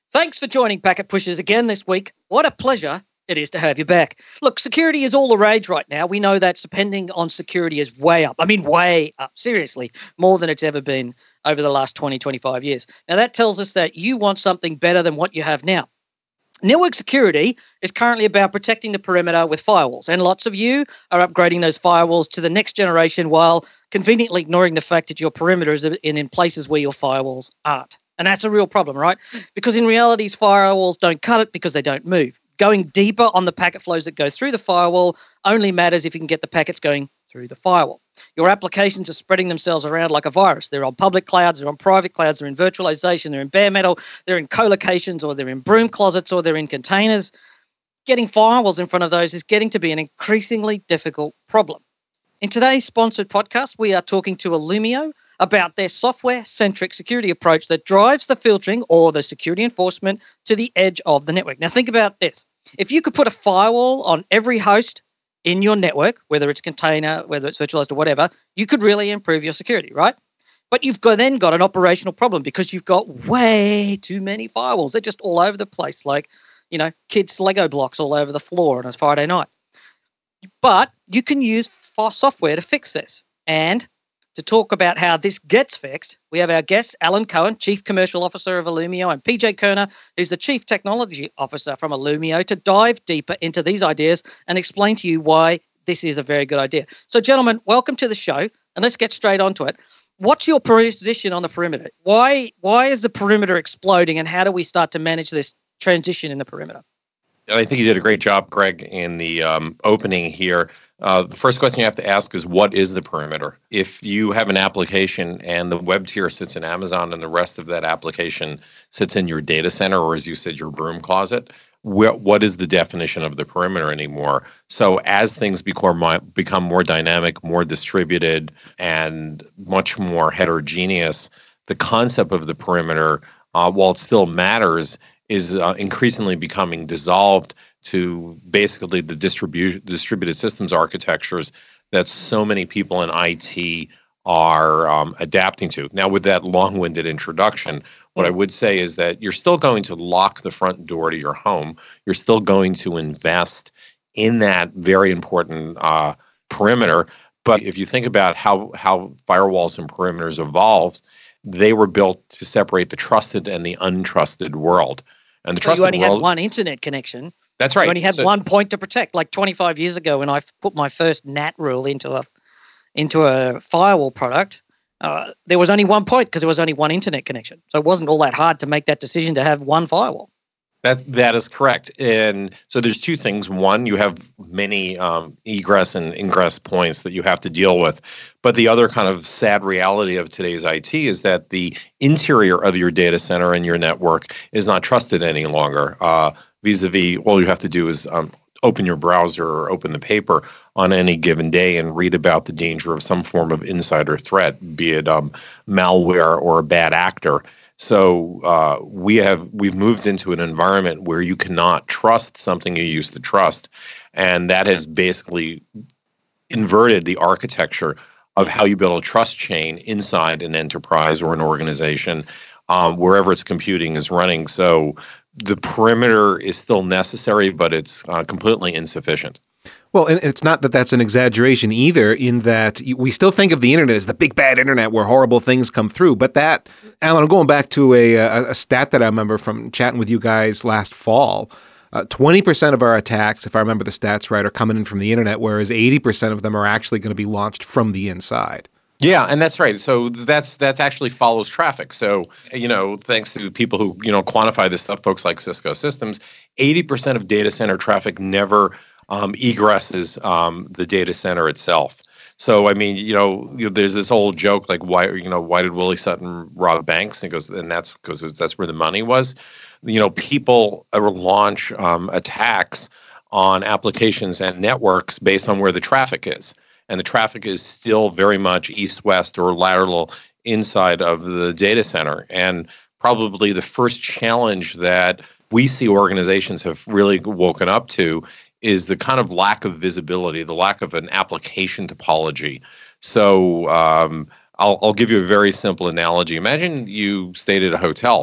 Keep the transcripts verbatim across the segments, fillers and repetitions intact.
Thanks for joining Packet Pushers again this week. What a pleasure it is to have you back. Look, security is all the rage right now. We know that spending on security is way up. I mean, way up. Seriously, more than it's ever been over the last twenty, twenty-five years. Now, that tells us that you want something better than what you have now. Network security is currently about protecting the perimeter with firewalls, and lots of you are upgrading those firewalls to the next generation while conveniently ignoring the fact that your perimeter is in, in places where your firewalls aren't. And that's a real problem, right? Because in reality, firewalls don't cut it because they don't move. Going deeper on the packet flows that go through the firewall only matters if you can get the packets going through the firewall. Your applications are spreading themselves around like a virus. They're on public clouds, they're on private clouds, they're in virtualization, they're in bare metal, they're in co-locations, or they're in broom closets, or they're in containers. Getting firewalls in front of those is getting to be an increasingly difficult problem. In today's sponsored podcast, we are talking to Illumio about their software-centric security approach that drives the filtering or the security enforcement to the edge of the network. Now, think about this. If you could put a firewall on every host in your network, whether it's container, whether it's virtualized or whatever, you could really improve your security, right? But you've got, then got an operational problem because you've got way too many firewalls. They're just all over the place, like, you know, kids' Lego blocks all over the floor on a Friday night. But you can use software to fix this. And to talk about how this gets fixed, we have our guest, Alan Cohen, Chief Commercial Officer of Illumio, and P J Kerner, who's the Chief Technology Officer from Illumio, to dive deeper into these ideas and explain to you why this is a very good idea. So, gentlemen, welcome to the show, and let's get straight onto it. What's your position on the perimeter? Why, why is the perimeter exploding, and how do we start to manage this transition in the perimeter? I think you did a great job, Greg, in the um, opening here. Uh, the first question you have to ask is, what is the perimeter? If you have an application and the web tier sits in Amazon and the rest of that application sits in your data center, or as you said, your broom closet, wh- what is the definition of the perimeter anymore? So as things become, become more dynamic, more distributed, and much more heterogeneous, the concept of the perimeter, uh, while it still matters, is uh, increasingly becoming dissolved to basically the distribution distributed systems architectures that so many people in I T are um, adapting to. Now, with that long-winded introduction, what I would say is that you're still going to lock the front door to your home. You're still going to invest in that very important uh, perimeter. But if you think about how how firewalls and perimeters evolved, they were built to separate the trusted and the untrusted world. And the so you only world, had one internet connection. That's right. You only had so, one point to protect. Like twenty-five years ago, when I put my first N A T rule into a into a firewall product, uh, there was only one point because there was only one internet connection. So it wasn't all that hard to make that decision to have one firewall. That that is correct. And so there's two things. One, you have many um, egress and ingress points that you have to deal with. But the other kind of sad reality of today's I T is that the interior of your data center and your network is not trusted any longer. Uh, vis-a-vis, all you have to do is um, open your browser or open the paper on any given day and read about the danger of some form of insider threat, be it um, malware or a bad actor. So uh, we have we've moved into an environment where you cannot trust something you used to trust, and that has basically inverted the architecture of how you build a trust chain inside an enterprise or an organization, um, wherever its computing is running. So the perimeter is still necessary, but it's uh, completely insufficient. Well, and it's not that that's an exaggeration either, in that we still think of the internet as the big bad internet where horrible things come through. But that, Alan, I'm going back to a, a, a stat that I remember from chatting with you guys last fall. Uh, twenty percent of our attacks, if I remember the stats right, are coming in from the internet, whereas eighty percent of them are actually going to be launched from the inside. Yeah, and that's right. So that's that's actually follows traffic. So, you know, thanks to people who, you know, quantify this stuff, folks like Cisco Systems, eighty percent of data center traffic never um, egresses um, the data center itself. So, I mean, you know, you know, there's this old joke like, why, you know, why did Willie Sutton rob banks? And he goes, and that's because that's where the money was. You know, people launch um, attacks on applications and networks based on where the traffic is. And the traffic is still very much east-west or lateral inside of the data center. And probably the first challenge that we see organizations have really woken up to is the kind of lack of visibility, the lack of an application topology. So um, I'll, I'll give you a very simple analogy. Imagine you stayed at a hotel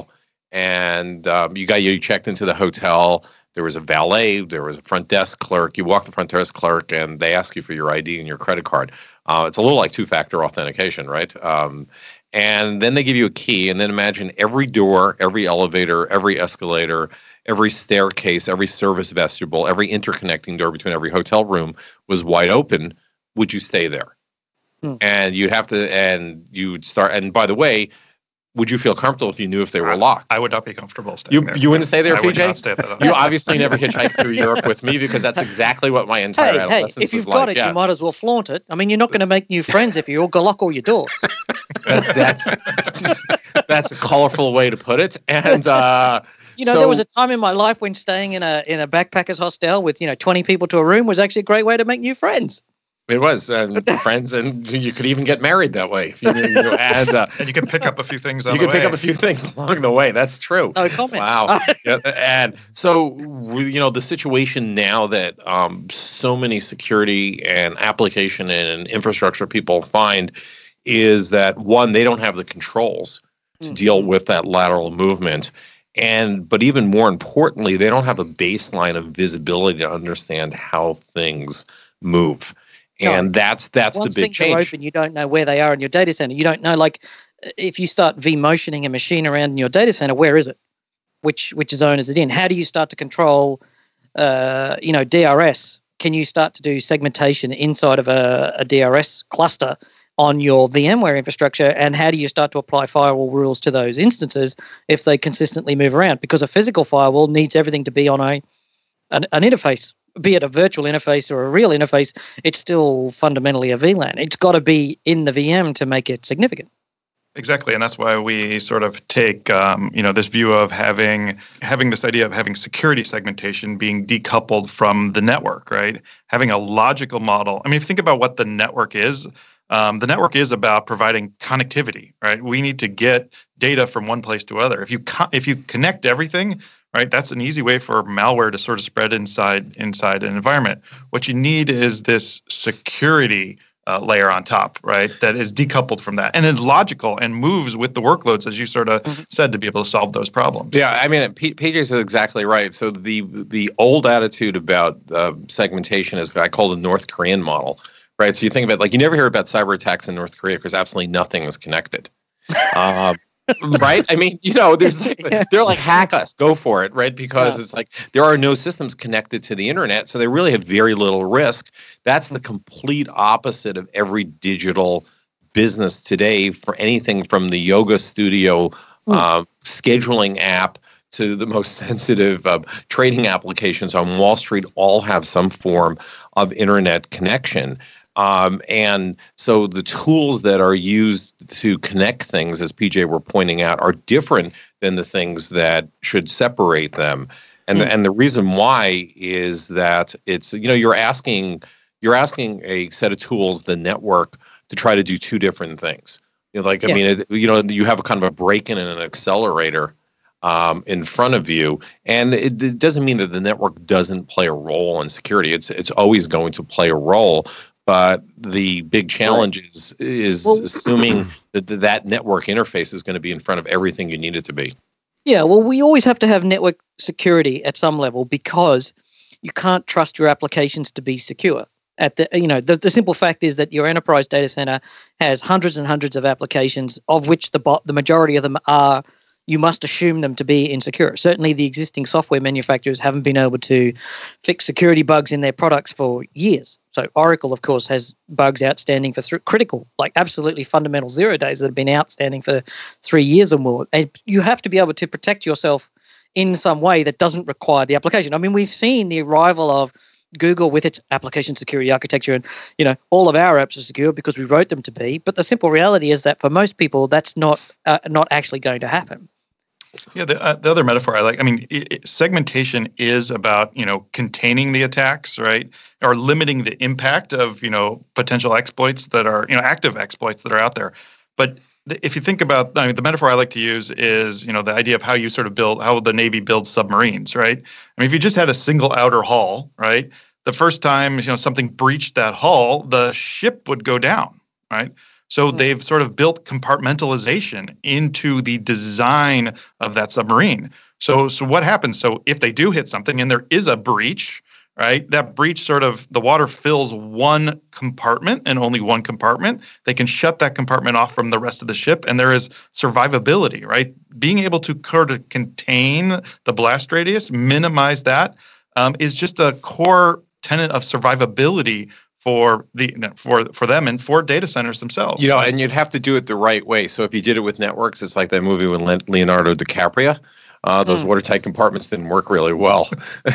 and um, you got you checked into the hotel. There was a valet, there was a front desk clerk. You walk the front desk clerk, and they ask you for your I D and your credit card. Uh, it's a little like two-factor authentication, right? Um, and then they give you a key, and then imagine every door, every elevator, every escalator, every staircase, every service vestibule, every interconnecting door between every hotel room was wide open. Would you stay there? Hmm. And you'd have to, and you'd start. And by the way, would you feel comfortable if you knew if they were I, locked? I would not be comfortable staying You there. you wouldn't stay there, I P J? would not stay at that. You obviously never hitchhiked through Europe with me, because that's exactly what my entire Hey, hey, adolescence if was you've got like. it, Yeah, you might as well flaunt it. I mean, you're not going to make new friends if you all go lock all your doors. that's that's that's a colorful way to put it. And uh, You know, so, there was a time in my life when staying in a in a backpackers hostel with, you know, twenty people to a room was actually a great way to make new friends. it was, and friends, and you could even get married that way. If you knew, you know, and uh, And you can pick up a few things on you the could pick way. up a few things along the way. That's true. No comment. Wow. Yeah, and so, you know, the situation now that um, so many security and application and infrastructure people find is that, one, they don't have the controls to deal with that lateral movement. And but even more importantly, they don't have a baseline of visibility to understand how things move. And No. that's that's Once the big things are change. open, you don't know where they are in your data center. You don't know, like, if you start V-motioning a machine around in your data center, where is it? Which which zone is it in? How do you start to control, uh, you know, D R S? Can you start to do segmentation inside of a, a D R S cluster on your VMware infrastructure? And how do you start to apply firewall rules to those instances if they consistently move around? Because a physical firewall needs everything to be on a an, an interface, be it a virtual interface or a real interface. It's still fundamentally a V LAN. It's got to be in the V M to make it significant. Exactly, and that's why we sort of take, um, you know, this view of having having this idea of having security segmentation being decoupled from the network, right? Having a logical model. I mean, if you think about what the network is, um, the network is about providing connectivity, right? We need to get data from one place to other. If you co- if you connect everything, right, that's an easy way for malware to sort of spread inside inside an environment. What you need is this security Uh, layer on top, right? That is decoupled from that and is logical and moves with the workloads, as you sort of mm-hmm. said, to be able to solve those problems. Yeah, I mean, P- P J is exactly right. So the the old attitude about uh, segmentation is I call the North Korean model, right? So you think about, like, you never hear about cyber attacks in North Korea because absolutely nothing is connected. Uh, right? I mean, you know, there's like, they're like, hack us, go for it, right? Because yeah. It's like there are no systems connected to the internet, so they really have very little risk. That's the complete opposite of every digital business today, for anything from the yoga studio uh, scheduling app to the most sensitive uh, trading applications on Wall Street, all have some form of internet connection. Um, and so the tools that are used to connect things, as P J were pointing out, are different than the things that should separate them. And, mm. the, and the reason why is that it's, you know, you're asking you're asking a set of tools, the network, to try to do two different things. You know, like, I yeah. mean, it, you know, you have a kind of a break-in and an accelerator um, in front of you, and it, it doesn't mean that the network doesn't play a role in security. It's it's always going to play a role. But the big challenge right. is, is well, assuming that that network interface is going to be in front of everything you need it to be. Yeah, well, we always have to have network security at some level, because you can't trust your applications to be secure. At the, you know, the, the simple fact is that your enterprise data center has hundreds and hundreds of applications, of which the the majority of them are, you must assume them to be insecure. Certainly the existing software manufacturers haven't been able to fix security bugs in their products for years. So Oracle, of course, has bugs outstanding for th- critical, like absolutely fundamental zero days that have been outstanding for three years or more. And you have to be able to protect yourself in some way that doesn't require the application. I mean, we've seen the arrival of Google with its application security architecture, and, you know, all of our apps are secure because we wrote them to be. But the simple reality is that for most people, that's not uh, not actually going to happen. Yeah, the, uh, the other metaphor I like, I mean, it, it, segmentation is about, you know, containing the attacks, right? Or limiting the impact of, you know, potential exploits that are, you know, active exploits that are out there. But th- if you think about, I mean, the metaphor I like to use is, you know, the idea of how you sort of build, how the Navy builds submarines, right? I mean, if you just had a single outer hull, right? The first time, you know, something breached that hull, the ship would go down, right? So they've sort of built compartmentalization into the design of that submarine. So, so what happens? So if they do hit something and there is a breach, right? That breach sort of, the water fills one compartment and only one compartment. They can shut that compartment off from the rest of the ship, and there is survivability, right? Being able to sort of contain the blast radius, minimize that, um, is just a core tenet of survivability for the for for them and for data centers themselves. You know, and you'd have to do it the right way. So if you did it with networks, it's like that movie with Le- Leonardo DiCaprio. Uh, those mm. watertight compartments didn't work really well.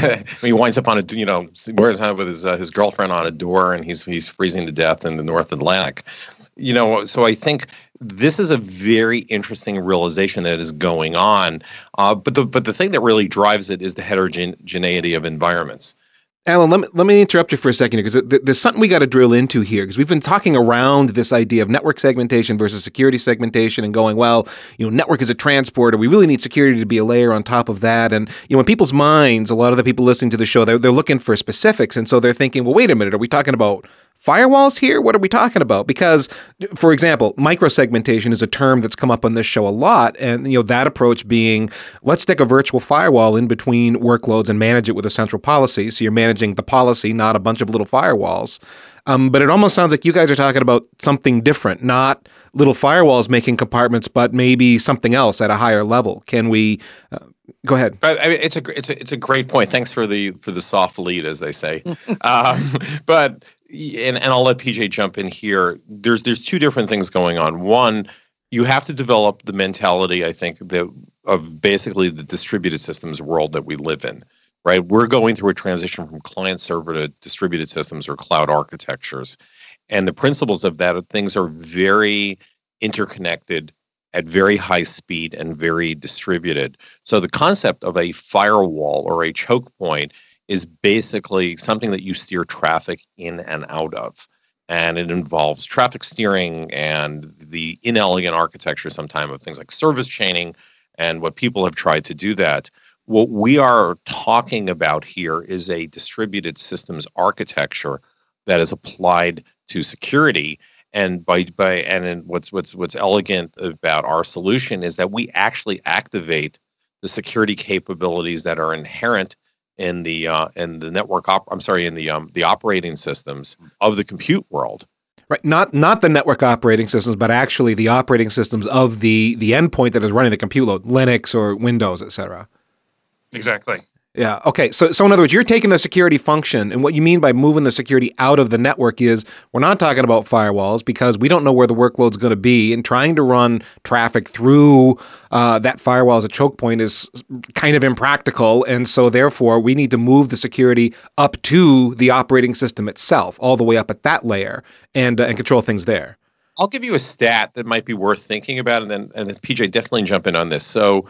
He winds up on a, you know, wears out with his uh, his girlfriend on a door, and he's he's freezing to death in the North Atlantic. You know, so I think this is a very interesting realization that is going on. Uh, but the but the thing that really drives it is the heterogeneity of environments. Alan, let me, let me interrupt you for a second here, because there's something we got to drill into here, because we've been talking around this idea of network segmentation versus security segmentation and going, well, you know, network is a transporter. We really need security to be a layer on top of that. And, you know, in people's minds, a lot of the people listening to the show, they're, they're looking for specifics. And so they're thinking, well, wait a minute, are we talking about firewalls here? What are we talking about? Because, for example, microsegmentation is a term that's come up on this show a lot. And, you know, that approach being, let's stick a virtual firewall in between workloads and manage it with a central policy. So you're managing the policy, not a bunch of little firewalls. Um, but it almost sounds like you guys are talking about something different, not little firewalls making compartments, but maybe something else at a higher level. Can we uh, go ahead? I mean, it's a it's a it's a great point. Thanks for the for the soft lead, as they say. um, but and and I'll let P J jump in here. There's there's two different things going on. One, you have to develop the mentality, I think, that of basically the distributed systems world that we live in. Right, we're going through a transition from client server to distributed systems or cloud architectures, and the principles of that are things are very interconnected at very high speed and very distributed. So the concept of a firewall or a choke point is basically something that you steer traffic in and out of. And it involves traffic steering and the inelegant architecture sometimes of things like service chaining and what people have tried to do that. What we are talking about here is a distributed systems architecture that is applied to security. And by by and in what's what's what's elegant about our solution is that we actually activate the security capabilities that are inherent in the uh, in the network. Op- I'm sorry, in the um, the operating systems of the compute world. Right, not not the network operating systems, but actually the operating systems of the the endpoint that is running the compute load, Linux or Windows, et cetera. Exactly. Yeah. Okay. So, so in other words, you're taking the security function, and what you mean by moving the security out of the network is we're not talking about firewalls because we don't know where the workload's going to be, and trying to run traffic through uh, that firewall as a choke point is kind of impractical, and so therefore we need to move the security up to the operating system itself, all the way up at that layer, and uh, and control things there. I'll give you a stat that might be worth thinking about, and then and then P J definitely jump in on this. So.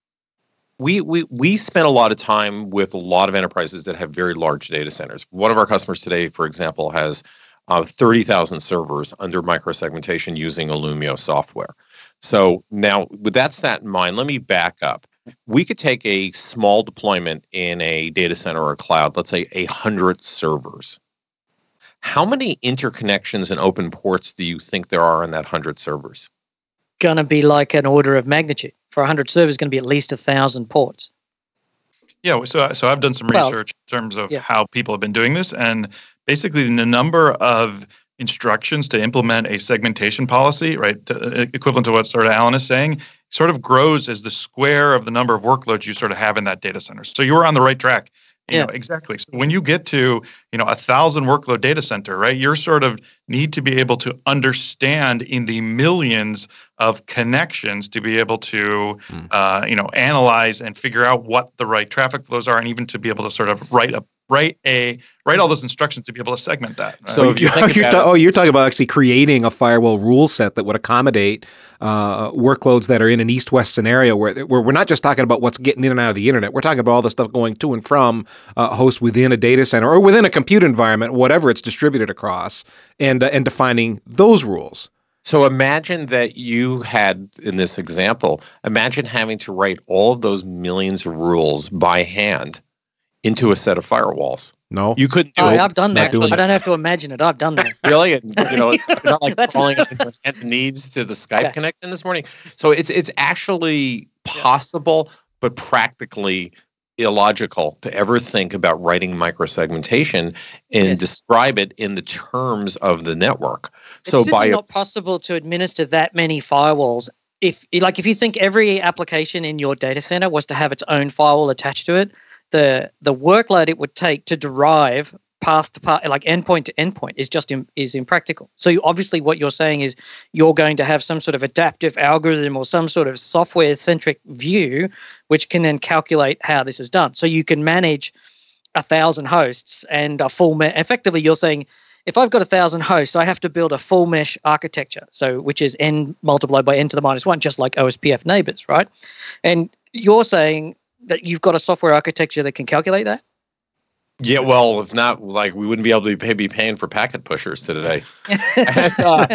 We, we we spend a lot of time with a lot of enterprises that have very large data centers. One of our customers today, for example, has uh, thirty thousand servers under microsegmentation using Illumio software. So now, with that stat in mind, let me back up. We could take a small deployment in a data center or a cloud, let's say one hundred servers. How many interconnections and open ports do you think there are in that one hundred servers? Going to be like an order of magnitude. For one hundred servers, going to be at least one thousand ports. Yeah, so so I've done some Well, research in terms of yeah. how people have been doing this, and basically the number of instructions to implement a segmentation policy, right, to, equivalent to what sort of Alan is saying, sort of grows as the square of the number of workloads you sort of have in that data center. So you were on the right track. You Yeah. know, exactly. So when you get to, you know, a thousand workload data center, right, you're sort of need to be able to understand in the millions of connections to be able to, mm. uh, you know, analyze and figure out what the right traffic flows are, and even to be able to sort of write a write a write all those instructions to be able to segment that. Right? So if you think you're about ta- it, oh, you're talking about actually creating a firewall rule set that would accommodate uh, workloads that are in an east-west scenario where, where we're not just talking about what's getting in and out of the internet. We're talking about all the stuff going to and from uh, hosts within a data center or within a compute environment, whatever it's distributed across, and uh, and defining those rules. So imagine that you had, in this example, imagine having to write all of those millions of rules by hand into a set of firewalls. No. You couldn't do Oh, it. I've done Not that. doing I it. don't have to imagine it. I've done that. Really? And, you know, it's not like That's- calling up your hands and needs to the Skype Yeah. connection this morning. So it's it's actually possible, but practically illogical to ever think about writing microsegmentation and Yes. describe it in the terms of the network. It's So simply by not possible to administer that many firewalls. If like if you think every application in your data center was to have its own firewall attached to it, the the workload it would take to derive path to path, like endpoint to endpoint, is just im- is impractical. So you, obviously, what you're saying is you're going to have some sort of adaptive algorithm or some sort of software centric view, which can then calculate how this is done. So you can manage a thousand hosts and a full. Me- effectively, you're saying, if I've got a thousand hosts, I have to build a full mesh architecture, so which is n multiplied by n to the minus one, just like O S P F neighbors, right? And you're saying that you've got a software architecture that can calculate that? yeah, well, if not, like we wouldn't be able to pay, be paying for packet pushers today. And, uh,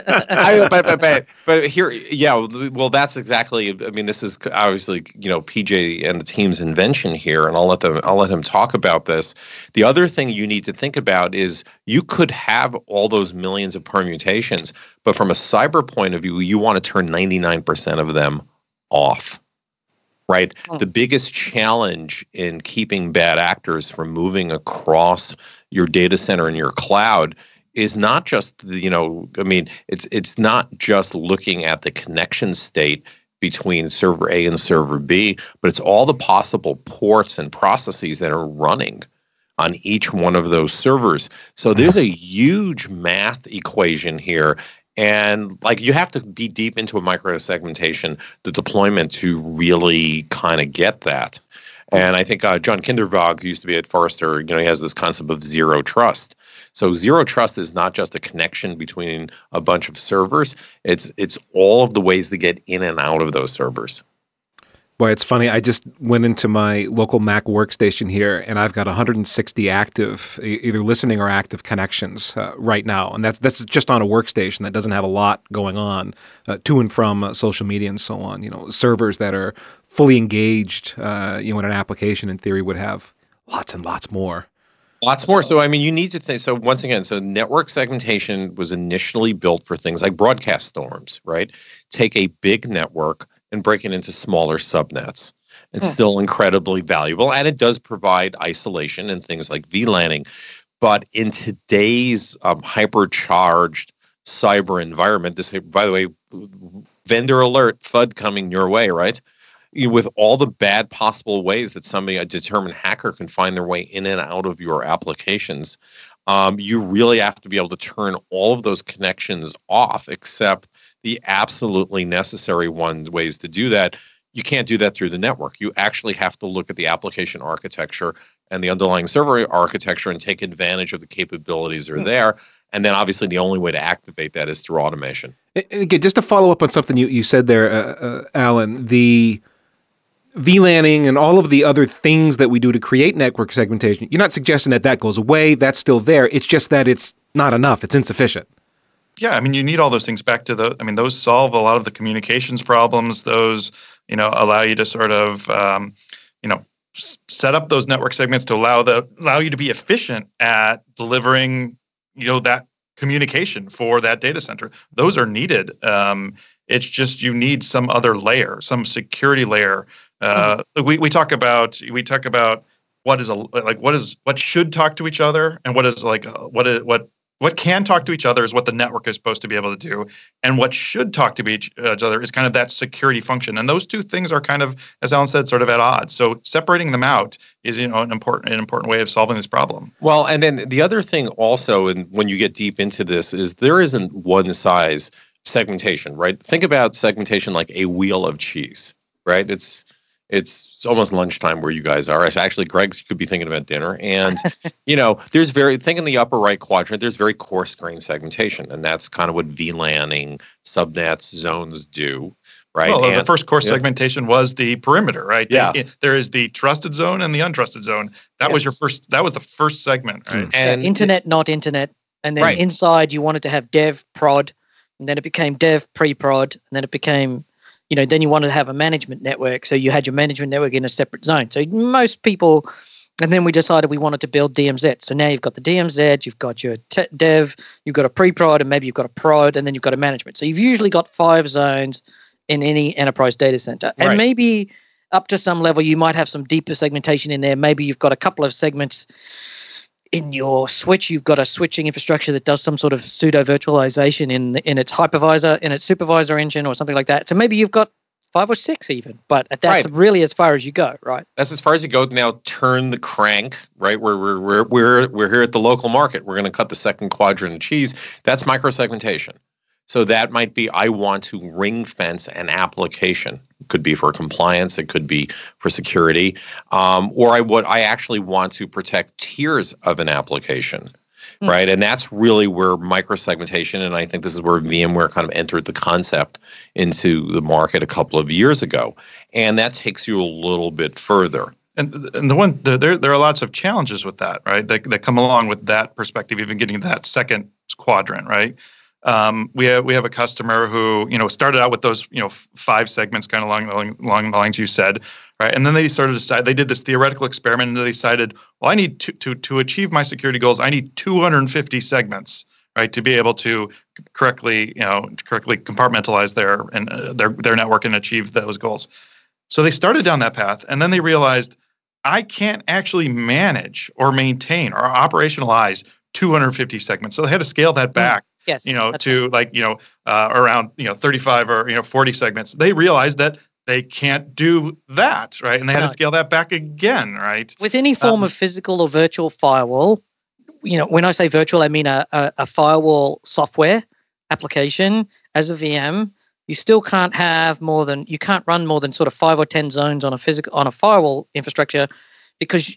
I, but, but, but, but here, yeah, well, that's exactly. I mean, this is obviously, you know, P J and the team's invention here, and I'll let them. I'll let him talk about this. The other thing you need to think about is you could have all those millions of permutations, but from a cyber point of view, you want to turn ninety-nine percent of them off. Right. Hmm. The biggest challenge in keeping bad actors from moving across your data center and your cloud is not just the, you know, I mean, it's it's not just looking at the connection state between server A and server B, but it's all the possible ports and processes that are running on each one of those servers. So there's a huge math equation here. And like you have to be deep into a micro segmentation, the deployment to really kind of get that. And I think uh, John Kindervag, who used to be at Forrester, you know, he has this concept of zero trust. So zero trust is not just a connection between a bunch of servers. It's it's all of the ways to get in and out of those servers. Boy, it's funny. I just went into my local Mac workstation here, and I've got one hundred sixty active, e- either listening or active connections uh, right now, and that's that's just on a workstation that doesn't have a lot going on uh, to and from uh, social media and so on. You know, servers that are fully engaged. Uh, you know, in an application, in theory, would have lots and lots more. Lots more. So, I mean, you need to think. So, once again, so network segmentation was initially built for things like broadcast storms, right? Take a big network and break it into smaller subnets. It's Hmm. still incredibly valuable, and it does provide isolation and things like V LANing. But in today's um, hypercharged cyber environment, this, by the way, vendor alert, F U D coming your way, right? You, with all the bad possible ways that somebody, a determined hacker, can find their way in and out of your applications, um, you really have to be able to turn all of those connections off, except the absolutely necessary ones ways to do that. You can't do that through the network. You actually have to look at the application architecture and the underlying server architecture and take advantage of the capabilities that are there. And then obviously the only way to activate that is through automation. And again, just to follow up on something you, you said there, uh, uh, Alan, the V LANing and all of the other things that we do to create network segmentation, you're not suggesting that that goes away. That's still there. It's just that it's not enough. It's insufficient. Yeah, I mean, you need all those things back to the. I mean, those solve a lot of the communications problems. Those, you know, allow you to sort of, um, you know, s- set up those network segments to allow the allow you to be efficient at delivering, you know, that communication for that data center. Those are needed. Um, it's just you need some other layer, some security layer. Uh, we we talk about we talk about what is a like what is what should talk to each other and what is like uh, what is what what can talk to each other is what the network is supposed to be able to do, and what should talk to each other is kind of that security function. And those two things are kind of, as Alan said, sort of at odds. So separating them out is, you know, an important an important way of solving this problem. Well, and then the other thing also, and when you get deep into this, is there isn't one size segmentation, right? Think about segmentation like a wheel of cheese, right? It's it's, it's almost lunchtime where you guys are. Actually, Greg's could be thinking about dinner, and you know, there's very think in the upper right quadrant. There's very coarse grained segmentation, and that's kind of what V LANing, subnets, zones do, right? Well, and, the first course yeah. segmentation was the perimeter, right? Yeah. They, there is the trusted zone and the untrusted zone. That Yeah. was your first. That was the first segment, right? And yeah, internet, not internet. And then Right. inside you wanted to have dev, prod, and then it became dev, pre-prod, and then it became, you know, then you wanted to have a management network. So you had your management network in a separate zone. So most people And then we decided we wanted to build D M Z. So now you've got the D M Z, you've got your te- dev, you've got a pre-prod, and maybe you've got a prod, and then you've got a management. So you've usually got five zones in any enterprise data center. And Right. maybe up to some level, you might have some deeper segmentation in there. Maybe you've got a couple of segments in your switch. You've got a switching infrastructure that does some sort of pseudo virtualization in in its hypervisor, in its supervisor engine, or something like that. So maybe you've got five or six even, but that's Right. really as far as you go, right? That's as far as you go. Now turn the crank, right? We're we're we're we're we're here at the local market. We're going to cut the second quadrant of cheese. That's microsegmentation. So that might be, I want to ring fence an application. It could be for compliance. It could be for security. Um, or I would I actually want to protect tiers of an application. Hmm. Right. And that's really where microsegmentation, and I think this is where VMware kind of entered the concept into the market a couple of years ago. And that takes you a little bit further. And and the one the, there there are lots of challenges with that, right? That that come along with that perspective, even getting that second quadrant, right? Um, we have we have a customer who you know started out with those you know f- five segments, kind of along, along along the lines you said, right? And then they sort of decided they did this theoretical experiment, and they decided, well, I need to to to achieve my security goals, I need two hundred fifty segments, right, to be able to correctly you know correctly compartmentalize their and uh, their their network and achieve those goals. So they started down that path, and then they realized I can't actually manage or maintain or operationalize two hundred fifty segments. So they had to scale that back, Yes, you know, that's to right. like you know uh, around you know thirty-five or you know forty segments. They realized that they can't do that, right? And they had No. to scale that back again, right? With any form Um, of physical or virtual firewall, you know, when I say virtual, I mean a, a, a firewall software application as a V M. You still can't have more than you can't run more than sort of five or ten zones on a physical on a firewall infrastructure, because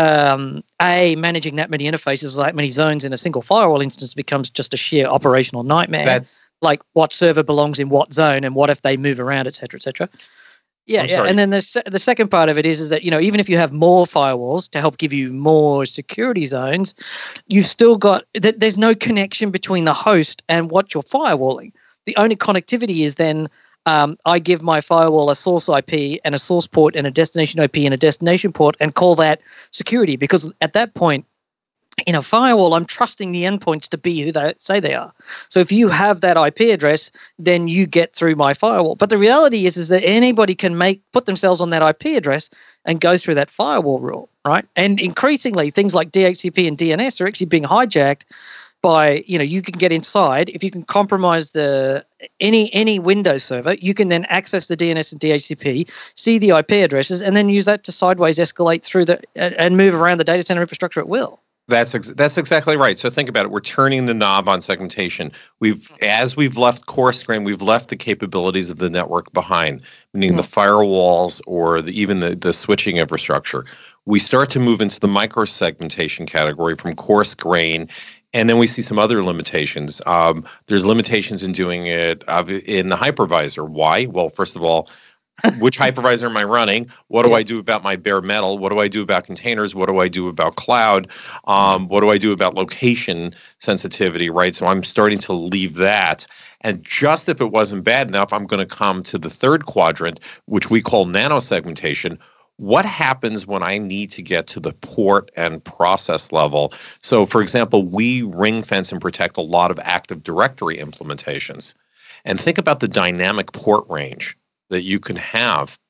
um, a managing that many interfaces, that many zones in a single firewall instance, becomes just a sheer operational nightmare. That Like what server belongs in what zone, and what if they move around, et cetera, et cetera. Yeah, I'm yeah. sorry. And then the se- the second part of it is is that you know even if you have more firewalls to help give you more security zones, you've still got that there's no connection between the host and what you're firewalling. The only connectivity is then um, I give my firewall a source I P and a source port and a destination I P and a destination port and call that security, because at that point in a firewall, I'm trusting the endpoints to be who they say they are. So if you have that I P address, then you get through my firewall. But the reality is, is that anybody can make put themselves on that I P address and go through that firewall rule, right? And increasingly, things like D H C P and D N S are actually being hijacked by, you know, you can get inside. If you can compromise the any any Windows server, you can then access the D N S and D H C P, see the I P addresses, and then use that to sideways escalate through the and move around the data center infrastructure at will. That's ex- that's exactly right. So think about it. We're turning the knob on segmentation. We've, as we've left coarse grain, we've left the capabilities of the network behind, meaning the firewalls or the, even the, the switching infrastructure. We start to move into the micro-segmentation category from coarse grain, and then we see some other limitations. Um, there's limitations in doing it uh, in the hypervisor. Why? Well, first of all, which hypervisor am I running? What do Yeah. I do about my bare metal? What do I do about containers? What do I do about cloud? Um, what do I do about location sensitivity, right? So I'm starting to leave that. And just if it wasn't bad enough, I'm going to come to the third quadrant, which we call nanosegmentation. What happens when I need to get to the port and process level? So, for example, we ring fence and protect a lot of Active Directory implementations. And think about the dynamic port range that you can have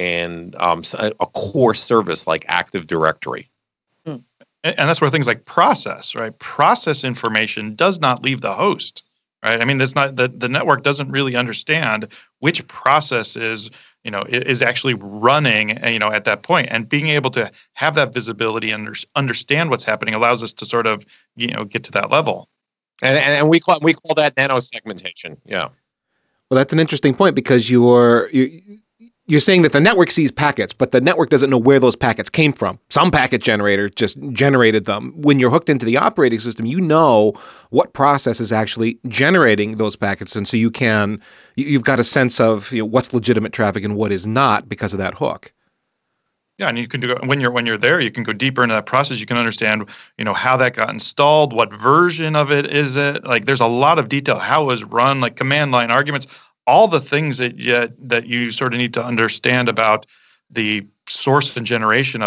in um, a core service like Active Directory. and, and that's where things like process, right? Process information does not leave the host, right? I mean, that's not the, the network doesn't really understand which process is, you know, is actually running, you know, at that point. And being able to have that visibility and understand what's happening allows us to sort of, you know, get to that level. And, and we call we call that nanosegmentation. Yeah. Well, that's an interesting point, because you're, you're you're saying that the network sees packets, but the network doesn't know where those packets came from. Some packet generator just generated them. When you're hooked into the operating system, you know what process is actually generating those packets, and so you can you've got a sense of, you know, what's legitimate traffic and what is not because of that hook. Yeah, and you can do when you're when you're there, you can go deeper into that process. You can understand, you know, how that got installed, what version of it is it. Like, there's a lot of detail, how it was run, like command line arguments, all the things that you, that you sort of need to understand about the source and generation of that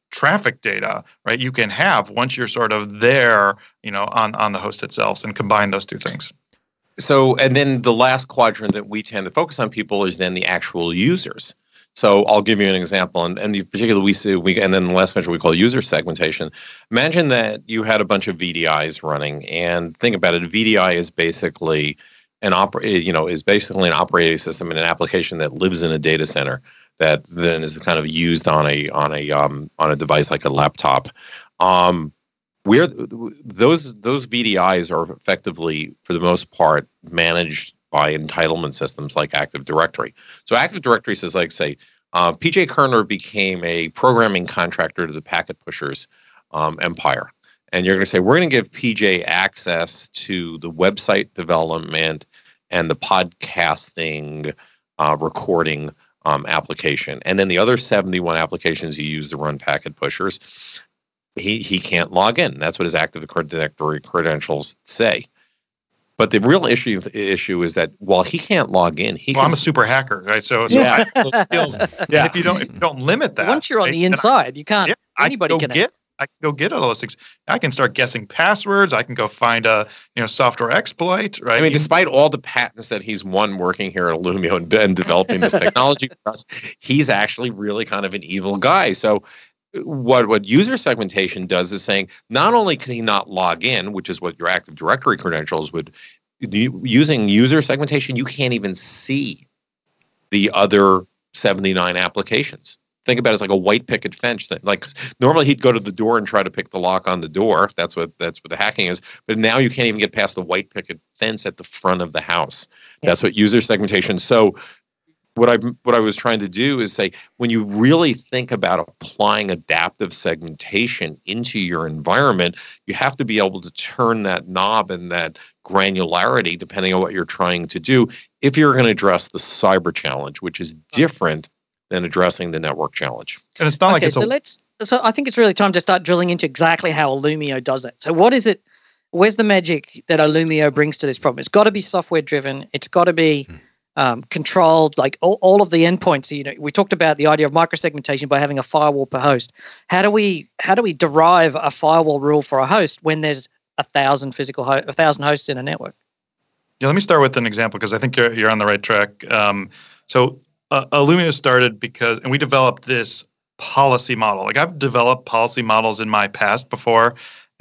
traffic data, right, you can have once you're sort of there, you know, on, on the host itself, and combine those two things. So, and then the last quadrant that we tend to focus on people is then the actual users. So I'll give you an example, and, and the particular we see, we, and then the last measure we call user segmentation. Imagine that you had a bunch of V D Is running, and think about it. A V D I is basically an oper- you know, is basically an operating system and an application that lives in a data center that then is kind of used on a on a um, on a device like a laptop. Um, Where those those V D Is are effectively, for the most part, managed by entitlement systems like Active Directory. So Active Directory says, like, say, uh, P J Kerner became a programming contractor to the packet pushers um, empire, and you're going to say we're going to give P J access to the website development and the podcasting uh, recording um, application, and then the other seventy-one applications you use to run packet pushers. He he can't log in. That's what his Active Directory credentials say. But the real issue issue is that while he can't log in, he well, can. I'm a super hacker, right? So, so Yeah. I have those skills. Yeah. And if you don't if you don't limit that, Once you're on right, the then I- inside, you can't. yeah, I Anybody can can go get I can go get all those things. I can start guessing passwords. I can go find a you know software exploit, right? I mean, You- despite all the patents that he's won working here at Illumio and, and developing this technology for us, he's actually really kind of an evil guy. So what what user segmentation does is saying not only can he not log in, which is what your Active Directory credentials would, using user segmentation, you can't even see the other seventy-nine applications. Think about it as like a white picket fence. That, like normally he'd go to the door and try to pick the lock on the door. That's what that's what the hacking is. But now you can't even get past the white picket fence at the front of the house. That's what user segmentation. So what I what I was trying to do is say when you really think about applying adaptive segmentation into your environment, you have to be able to turn that knob and that granularity depending on what you're trying to do if you're going to address the cyber challenge, which is different than addressing the network challenge. and it's not like Okay, it's so a let's. So I think it's really time to start drilling into exactly how Illumio does that. So what is it? Where's the magic that Illumio brings to this problem? It's got to be software driven. It's got to be um, controlled. Like all, all of the endpoints. You know, we talked about the idea of microsegmentation by having a firewall per host. How do we how do we derive a firewall rule for a host when there's a thousand physical ho- a thousand hosts in a network? Yeah, let me start with an example because I think you're you're on the right track. Um, so uh, Illumio started because, and we developed this policy model. Like I've developed policy models in my past before,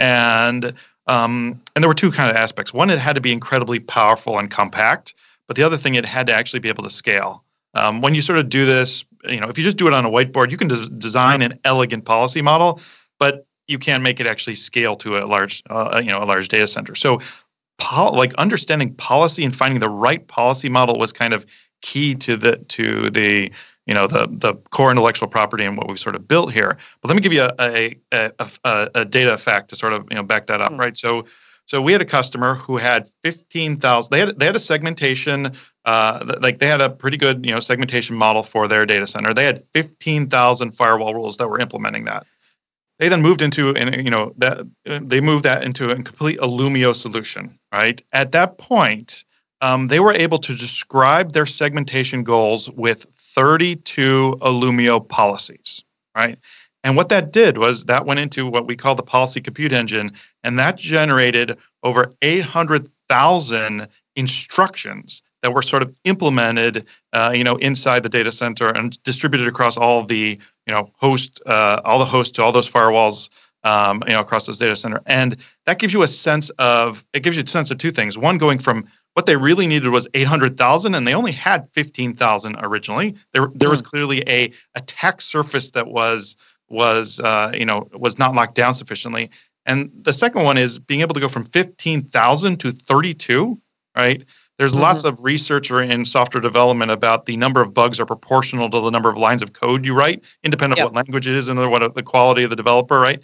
and um, and there were two kind of aspects. One, it had to be incredibly powerful and compact, but the other thing, it had to actually be able to scale. Um, when you sort of do this, you know, if you just do it on a whiteboard, you can des- design an elegant policy model, but you can't make it actually scale to a large, uh, you know, a large data center. So Pol- like understanding policy and finding the right policy model was kind of key to the to the you know the the core intellectual property and what we've sort of built here. But let me give you a a a, a, a data fact to sort of you know back that up, Mm. right? So so we had a customer who had fifteen thousand. They had they had a segmentation, uh, like they had a pretty good you know segmentation model for their data center. They had fifteen thousand firewall rules that were implementing that. They then moved into, and you know, that they moved that into a complete Illumio solution, right? At that point, um, they were able to describe their segmentation goals with thirty-two Illumio policies, right? And what that did was that went into what we call the policy compute engine, and that generated over eight hundred thousand instructions that were sort of implemented, uh, you know, inside the data center and distributed across all of the, you know, host, uh, all the hosts to all those firewalls, um, you know, across this data center. And that gives you a sense of, it gives you a sense of two things. One, going from what they really needed was eight hundred thousand, and they only had fifteen thousand originally. There, there was Mm. clearly a attack surface that was, was, uh, you know, was not locked down sufficiently. And the second one is being able to go from fifteen thousand to thirty-two, right? There's Mhm. lots of research or in software development about the number of bugs are proportional to the number of lines of code you write, independent Yep. of what language it is and what the quality of the developer, right?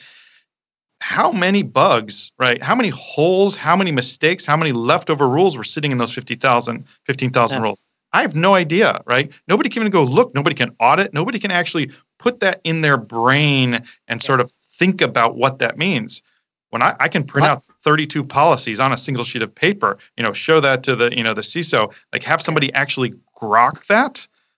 How many bugs, right? How many holes, how many mistakes, how many leftover rules were sitting in those fifty thousand, fifteen thousand Yeah. rules? I have no idea, right? Nobody can even go look. Nobody can audit. Nobody can actually put that in their brain and sort of think about what that means. When I, I can print Right. out thirty-two policies on a single sheet of paper, you know, show that to the, you know, the C I S O, like have somebody actually grok that.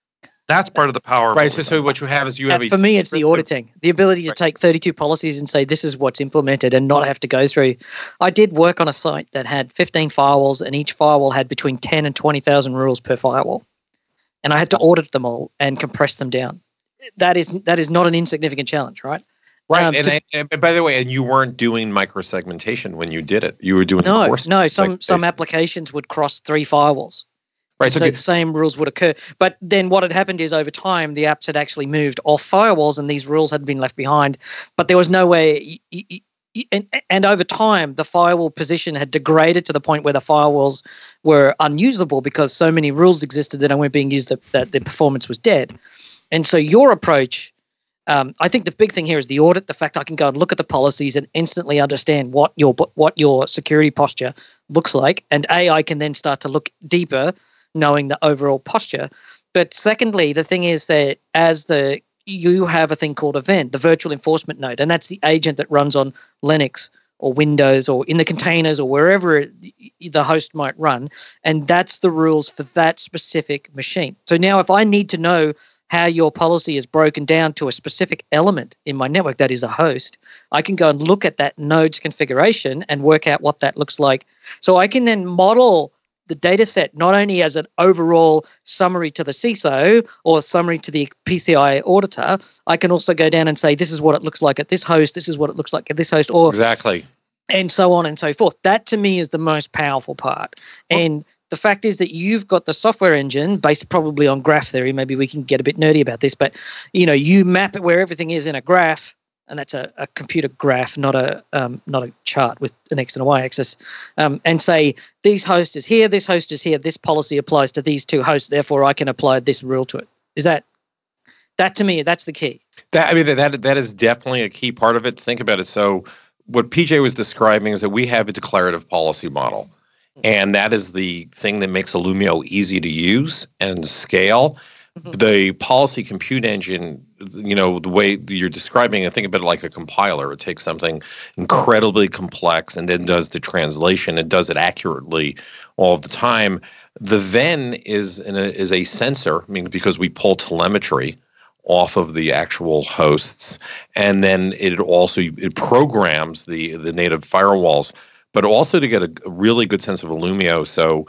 That's part of the power. Of Right. what So, we're so doing. what you have is you have Uh, a for me, it's the descriptive- auditing, the ability to Right. take thirty-two policies and say this is what's implemented and not have to go through. I did work on a site that had fifteen firewalls, and each firewall had between ten and twenty thousand rules per firewall, and I had to audit them all and compress them down. That is that is not an insignificant challenge, right? Right. Um, and, to- I, and by the way, and you weren't doing microsegmentation when you did it. You were doing no, course no. Some some segmentation. applications would cross three firewalls. Right. So So, the same rules would occur. But then what had happened is over time, the apps had actually moved off firewalls and these rules had been left behind. But there was no way. Y- y- y- And, and over time, the firewall position had degraded to the point where the firewalls were unusable because so many rules existed that weren't being used that, that the performance was dead. And so your approach, um, I think the big thing here is the audit, the fact I can go and look at the policies and instantly understand what your what your security posture looks like. And A, I can then start to look deeper, knowing the overall posture. But secondly, the thing is that as the you have a thing called event, the virtual enforcement node, and that's the agent that runs on Linux or Windows or in the containers or wherever it, the host might run, and that's the rules for that specific machine. So now if I need to know how your policy is broken down to a specific element in my network that is a host, I can go and look at that node's configuration and work out what that looks like. So I can then model the data set not only as an overall summary to the C I S O or a summary to the P C I auditor, I can also go down and say, this is what it looks like at this host, this is what it looks like at this host, or exactly. and so on and so forth. That to me is the most powerful part. Well, and the fact is that you've got the software engine based probably on graph theory. Maybe we can get a bit nerdy about this, but you know, you map it where everything is in a graph, and that's a, a computer graph, not a um, not a chart with an x and a y axis, um, and say these host is here, this host is here, this policy applies to these two hosts, therefore I can apply this rule to it. Is that that to me? That's the key. That I mean that that is definitely a key part of it. Think about it. So what P J was describing is that we have a declarative policy model. And that is the thing that makes Illumio easy to use and scale. The policy compute engine, you know, the way you're describing it, think about it like a compiler. It takes something incredibly complex and then does the translation and does it accurately all the time. The Venn is in a, is a sensor, I mean, because we pull telemetry off of the actual hosts, and then it also it programs the the native firewalls, but also to get a really good sense of Illumio. So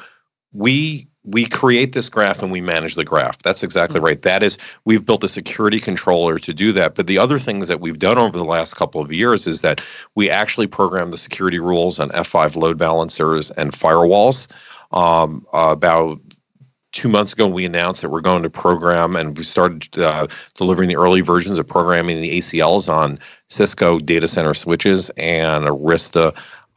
we we create this graph and we manage the graph. That's exactly right. That is, we've built a security controller to do that. But the other things that we've done over the last couple of years is that we actually program the security rules on F five load balancers and firewalls. Um, uh, about two months ago, we announced that we're going to program, and we started uh, delivering the early versions of programming the A C Ls on Cisco data center switches and Arista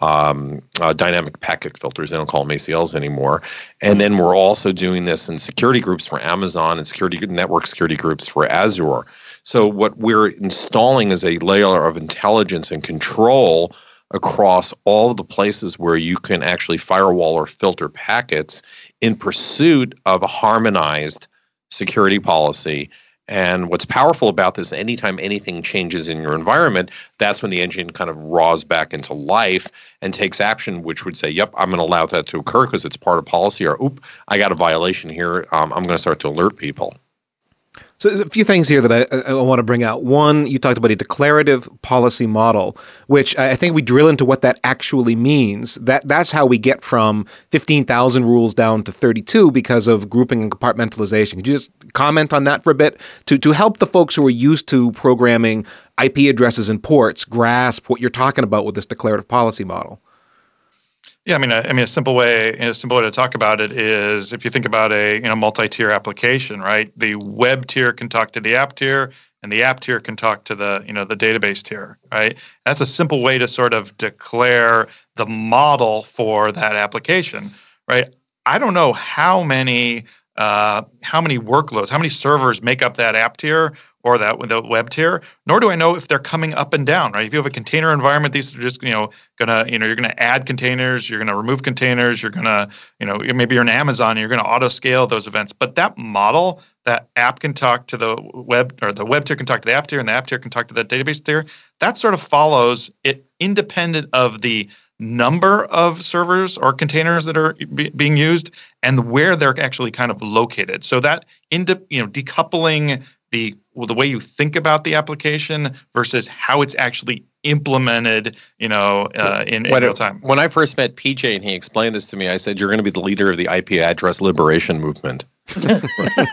um, uh, dynamic packet filters. They don't call them A C Ls anymore. And then we're also doing this in security groups for Amazon and security network security groups for Azure. So what we're installing is a layer of intelligence and control across all of the places where you can actually firewall or filter packets in pursuit of a harmonized security policy. And what's powerful about this, anytime anything changes in your environment, that's when the engine kind of raws back into life and takes action, which would say, yep, I'm going to allow that to occur because it's part of policy, or, oop, I got a violation here. Um, I'm going to start to alert people. So there's a few things here that I, I want to bring out. One, you talked about a declarative policy model, which I think we drill into what that actually means. That That's how we get from fifteen thousand rules down to thirty-two because of grouping and compartmentalization. Could you just comment on that for a bit to, to help the folks who are used to programming I P addresses and ports grasp what you're talking about with this declarative policy model? Yeah, I mean, I, I mean, a simple way, a simple way to talk about it is if you think about a you know multi-tier application, right? The web tier can talk to the app tier, and the app tier can talk to the you know the database tier, right? That's a simple way to sort of declare the model for that application, right? I don't know how many uh, how many workloads, how many servers make up that app tier or that the web tier, nor do I know if they're coming up and down, right? If you have a container environment, these are just, you know, gonna, you know, you're gonna add containers, you're gonna remove containers, you're gonna, you know, maybe you're in Amazon, you're gonna auto scale those events. But that model, that app can talk to the web, or the web tier can talk to the app tier, and the app tier can talk to the database tier, that sort of follows it independent of the number of servers or containers that are be, being used and where they're actually kind of located. So that into you know decoupling the well, the way you think about the application versus how it's actually implemented, you know, uh, in, in when real it, time. When I first met P J and he explained this to me, I said, "You're going to be the leader of the I P address liberation movement." I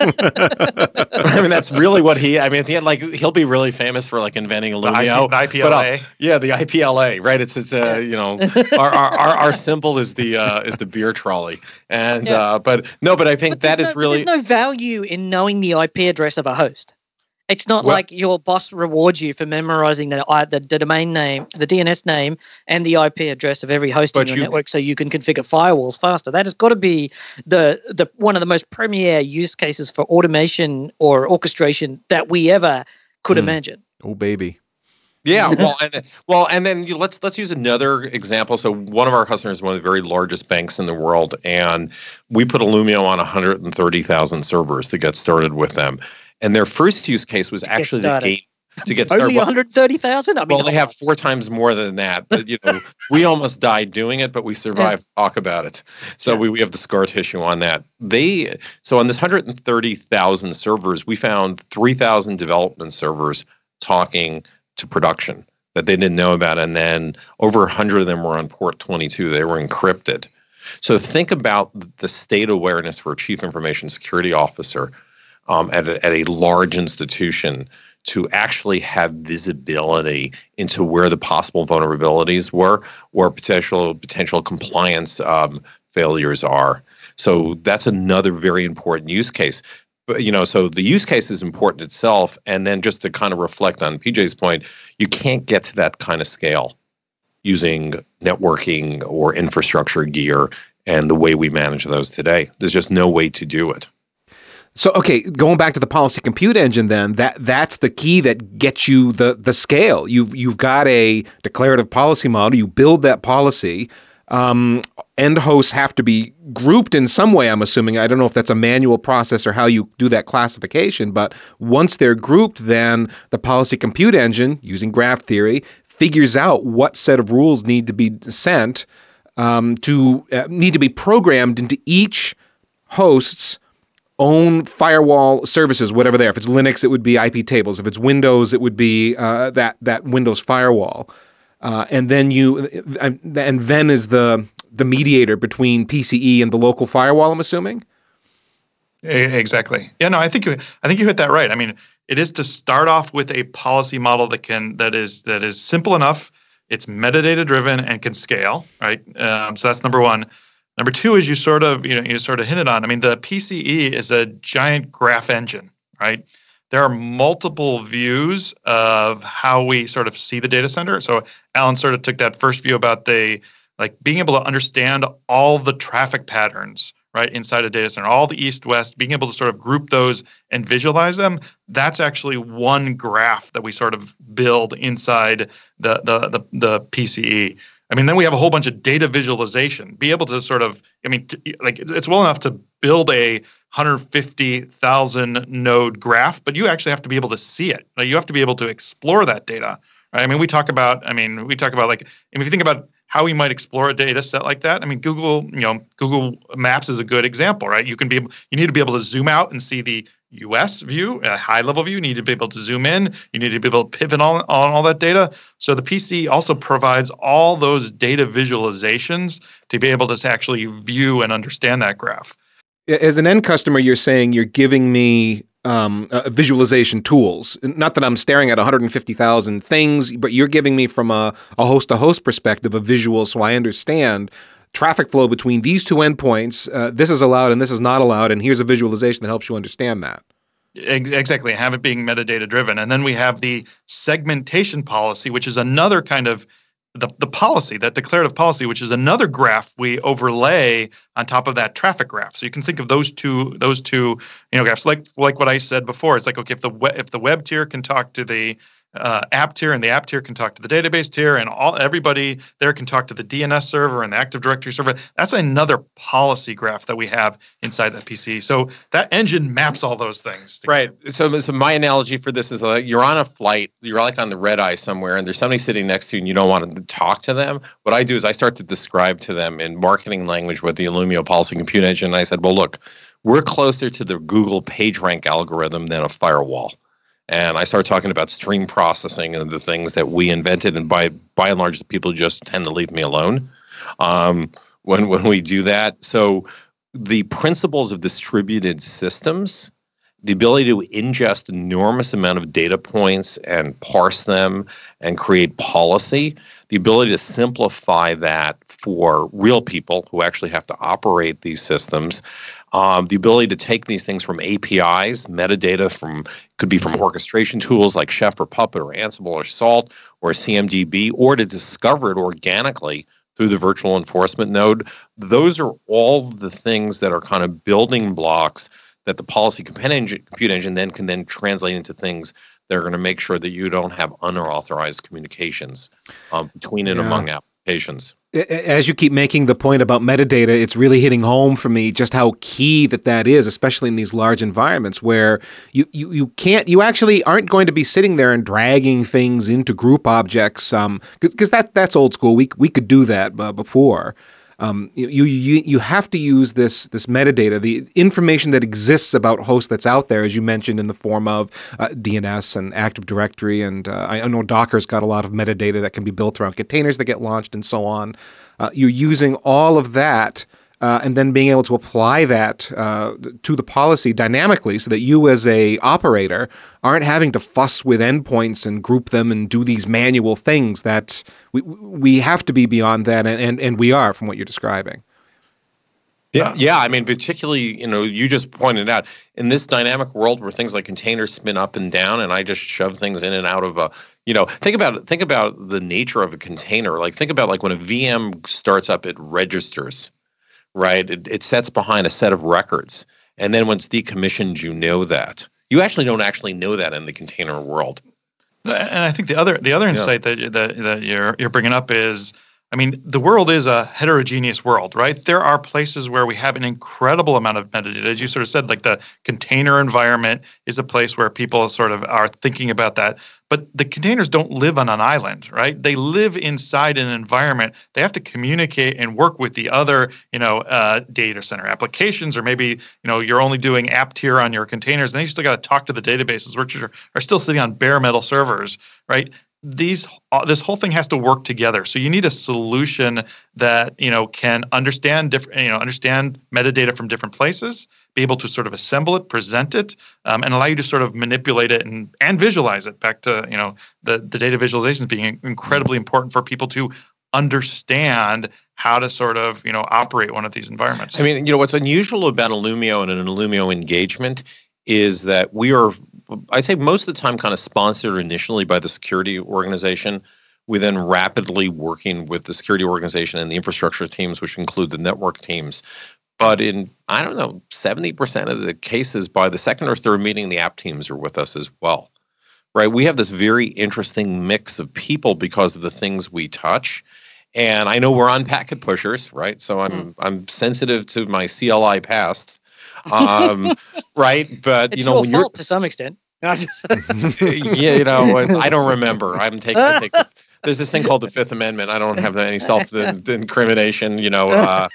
mean, that's really what he. I mean, at the end, like he'll be really famous for like inventing Illumio. The, I P, the but, I P L A. uh, yeah, the I P L A, right? It's it's uh, you know, our, our our our symbol is the uh, is the beer trolley, and Yeah. uh, but no, but I think But there's that no, is but really there's no value in knowing the I P address of a host. It's not Well- like your boss rewards you for memorizing the, I- the the domain name, the D N S name, and the I P address of every host in But your you- network, so you can configure firewalls faster. That has got to be the the one of the most premier use cases for automation or orchestration that we ever could Hmm. imagine. Oh, baby. Yeah, well, and well, and then you, let's let's use another example. So one of our customers is one of the very largest banks in the world, and we put Illumio on one hundred thirty thousand servers to get started with them. And their first use case was get actually to started. gain to get started. Only Well, one hundred thirty thousand. I mean, well, they have four times more than that. But you know, we almost died doing it, but we survived to talk about it. So Yeah. we, we have the scar tissue on that. They so on this one hundred thirty thousand servers, we found three thousand development servers talking to production that they didn't know about, and then over one hundred of them were on port twenty-two. They were encrypted. So think about the state awareness for a chief information security officer um, at, a, at a large institution to actually have visibility into where the possible vulnerabilities were or potential potential compliance um, failures are. So that's another very important use case. But, you know, so the use case is important itself. And then just to kind of reflect on P J's point, you can't get to that kind of scale using networking or infrastructure gear and the way we manage those today. There's just no way to do it. So, okay, going back to the policy compute engine, then that that's the key that gets you the the scale. You've you've got a declarative policy model. You build that policy. Um, end hosts have to be grouped in some way. I'm assuming. I don't know if that's a manual process or how you do that classification. But once they're grouped, then the policy compute engine, using graph theory, figures out what set of rules need to be sent um, to uh, need to be programmed into each host's own firewall services, whatever they are. If it's Linux, it would be I P tables. If it's Windows, it would be uh, that that Windows firewall. Uh, and then you, and then is the the mediator between P C E and the local firewall. I'm assuming. Exactly. Yeah. No, I think you. I think you hit that right. I mean, it is to start off with a policy model that can that is that is simple enough. It's metadata driven and can scale. Right. Um, so that's number one. Number two is you sort of, you know, you sort of hinted on. I mean, the P C E is a giant graph engine, right? There are multiple views of how we sort of see the data center. So Alan sort of took that first view about the like being able to understand all the traffic patterns, right, inside a data center, all the east-west, being able to sort of group those and visualize them. That's actually one graph that we sort of build inside the the the, the P C E. I mean, then we have a whole bunch of data visualization. Be able to sort of, I mean, t- like it's well enough to build a one hundred fifty thousand node graph, but you actually have to be able to see it. Like, you have to be able to explore that data. Right? I mean, we talk about, I mean, we talk about like, I mean, if you think about how we might explore a data set like that, I mean, Google, you know, Google Maps is a good example, right? You can be, able, you need to be able to zoom out and see the U S view, a high level view. You need to be able to zoom in. You need to be able to pivot on, on all that data. So the P C also provides all those data visualizations to be able to actually view and understand that graph. As an end customer, you're saying you're giving me um, uh, visualization tools. Not that I'm staring at one hundred fifty thousand things, but you're giving me from a, a host-to-host perspective a visual, so I understand traffic flow between these two endpoints. Uh, this is allowed and this is not allowed, and here's a visualization that helps you understand that. Exactly, have it being metadata driven. And then we have the segmentation policy, which is another kind of the, the policy, that declarative policy, which is another graph we overlay on top of that traffic graph. So you can think of those two those two you know graphs like like what I said before. It's like, okay, if the web, if the web tier can talk to the uh, app tier, and the app tier can talk to the database tier, and all everybody there can talk to the D N S server and the Active Directory server. That's another policy graph that we have inside that P C. So that engine maps all those things together. Right. So, so my analogy for this is like you're on a flight, you're like on the red eye somewhere, and there's somebody sitting next to you, and you don't want to talk to them. What I do is I start to describe to them in marketing language what the Illumio Policy Compute Engine. And I said, well, look, we're closer to the Google PageRank algorithm than a firewall. And I started talking about stream processing and the things that we invented. And by by and large, the people just tend to leave me alone um, when when we do that. So the principles of distributed systems, the ability to ingest enormous amount of data points and parse them and create policy, the ability to simplify that for real people who actually have to operate these systems, um, the ability to take these things from A P Is, metadata from could be from orchestration tools like Chef or Puppet or Ansible or Salt or C M D B, or to discover it organically through the virtual enforcement node. Those are all the things that are kind of building blocks that the policy compute engine, compute engine then can then translate into things that are going to make sure that you don't have unauthorized communications um, between and Yeah. among applications. As you keep making the point about metadata, it's really hitting home for me just how key that that is, especially in these large environments where you, you, you can't, you actually aren't going to be sitting there and dragging things into group objects, um, because that that's old school. We we could do that uh, before. Um, you, you you have to use this this metadata, the information that exists about hosts that's out there, as you mentioned, in the form of uh, D N S and Active Directory, and uh, I know Docker's got a lot of metadata that can be built around containers that get launched and so on. Uh, you're using all of that uh, and then being able to apply that uh, to the policy dynamically so that you as a operator aren't having to fuss with endpoints and group them and do these manual things. That we we have to be beyond that, and, and, and we are from what you're describing. Yeah, yeah. I mean, particularly, you know, you just pointed out in this dynamic world where things like containers spin up and down, and I just shove things in and out of a, you know, think about think about the nature of a container. Like, think about like when a V M starts up, it registers, right? It, it sets behind a set of records, and then when it's decommissioned, you know that. You actually don't actually know that in the container world. And I think the other the other insight yeah. that that that you're you're bringing up is, I mean, the world is a heterogeneous world, right? There are places where we have an incredible amount of metadata. As you sort of said, like the container environment is a place where people sort of are thinking about that. But the containers don't live on an island, right? They live inside an environment. They have to communicate and work with the other, you know, uh, data center applications, or maybe, you know, you're only doing app tier on your containers, and then you still got to talk to the databases, which are, are still sitting on bare metal servers, right? These uh, this whole thing has to work together. So you need a solution that, you know, can understand different, you know, understand metadata from different places, be able to sort of assemble it, present it, um, and allow you to sort of manipulate it and and visualize it. Back to, you know, the the data visualizations being incredibly important for people to understand how to sort of, you know, operate one of these environments. I mean, you know, what's unusual about Illumio and an Illumio engagement is that we are, I'd say most of the time, kind of sponsored initially by the security organization. We then rapidly working with the security organization and the infrastructure teams, which include the network teams. But in, I don't know, seventy percent of the cases, by the second or third meeting, the app teams are with us as well, right? We have this very interesting mix of people because of the things we touch. And I know we're on packet pushers, right? So I'm mm. I'm sensitive to my C L I past. Um, right, but it's you know, your when fault you're to some extent. yeah, you know, it's, I don't remember. I'm taking. I take the, there's this thing called the Fifth Amendment. I don't have any self-incrimination. You know, uh,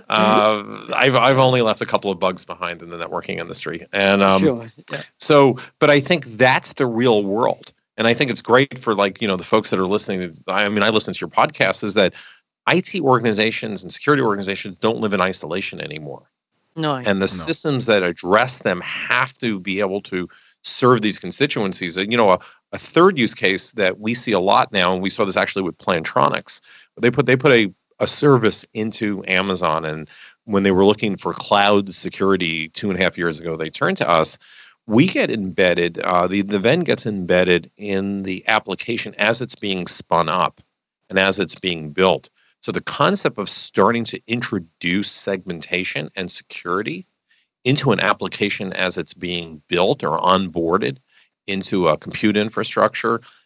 uh, I've I've only left a couple of bugs behind in the networking industry, and um, sure. Yeah. So, but I think that's the real world, and I think it's great for, like, you know, the folks that are listening. I mean, I listen to your podcast. Is that I T organizations and security organizations don't live in isolation anymore. No. And the no. systems that address them have to be able to serve these constituencies. And, you know, a, a third use case that we see a lot now, and we saw this actually with Plantronics, they put they put a, a service into Amazon, and when they were looking for cloud security two and a half years ago, they turned to us. We get embedded, uh, the, the V E N gets embedded in the application as it's being spun up and as it's being built. So the concept of starting to introduce segmentation and security into an application as it's being built or onboarded into a compute infrastructure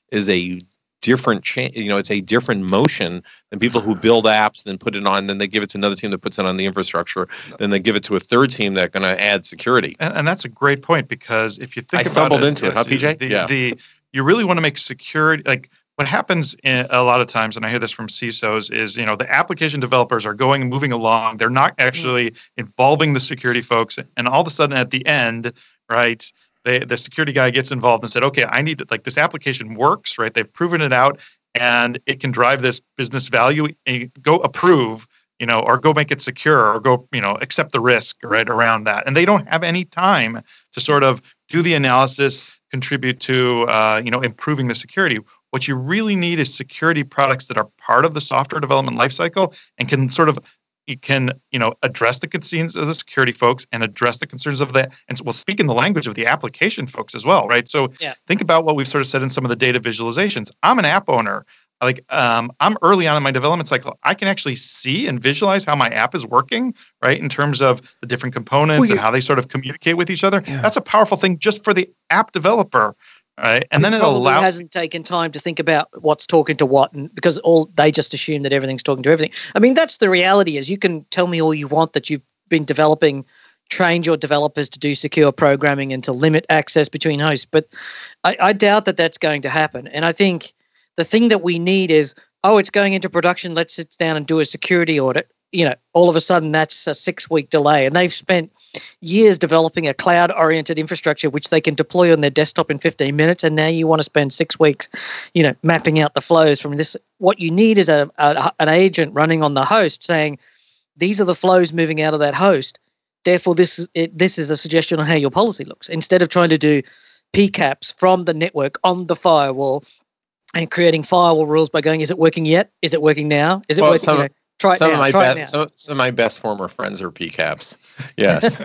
is a different change. You know, it's a different motion than people who build apps, then put it on, then they give it to another team that puts it on the infrastructure, then they give it to a third team that's going to add security. And, and that's a great point, because if you think I about stumbled it, into it, huh, P J? The, Yeah. the you really want to make security, like what happens in, a lot of times, and I hear this from C I S Os, is you know the application developers are going and moving along. They're not actually involving the security folks, and all of a sudden at the end, right? They, the security guy gets involved and said, okay, I need to, like this application works, right? They've proven it out, and it can drive this business value. And go approve, you know, or go make it secure, or go, you know, accept the risk, right, around that. And they don't have any time to sort of do the analysis, contribute to, uh, you know, improving the security. What you really need is security products that are part of the software development lifecycle and can sort of you can, you know, address the concerns of the security folks and address the concerns of the, and we'll speak in the language of the application folks as well, right? So yeah. think about what we've sort of said in some of the data visualizations. I'm an app owner. Like um, I'm early on in my development cycle. I can actually see and visualize how my app is working, right? In terms of the different components well, and how they sort of communicate with each other. Yeah. That's a powerful thing just for the app developer. Right. And it then it probably allows hasn't taken time to think about what's talking to what, and because all they just assume that everything's talking to everything. I mean, that's the reality. Is you can tell me all you want that you've been developing, trained your developers to do secure programming and to limit access between hosts, but I, I doubt that that's going to happen. And I think the thing that we need is, oh, it's going into production. Let's sit down and do a security audit. You know, all of a sudden that's a six-week delay, and they've spent years developing a cloud-oriented infrastructure which they can deploy on their desktop in fifteen minutes, and now you want to spend six weeks, you know, mapping out the flows from this. What you need is a, a an agent running on the host saying, these are the flows moving out of that host. Therefore, this is it, this is a suggestion on how your policy looks. Instead of trying to do P CAPs from the network on the firewall and creating firewall rules by going, is it working yet? Is it working now? Is it Well, working? some- You know, Try it some now. of my Try it best, now. some, some of my best former friends are P CAPs. Yes,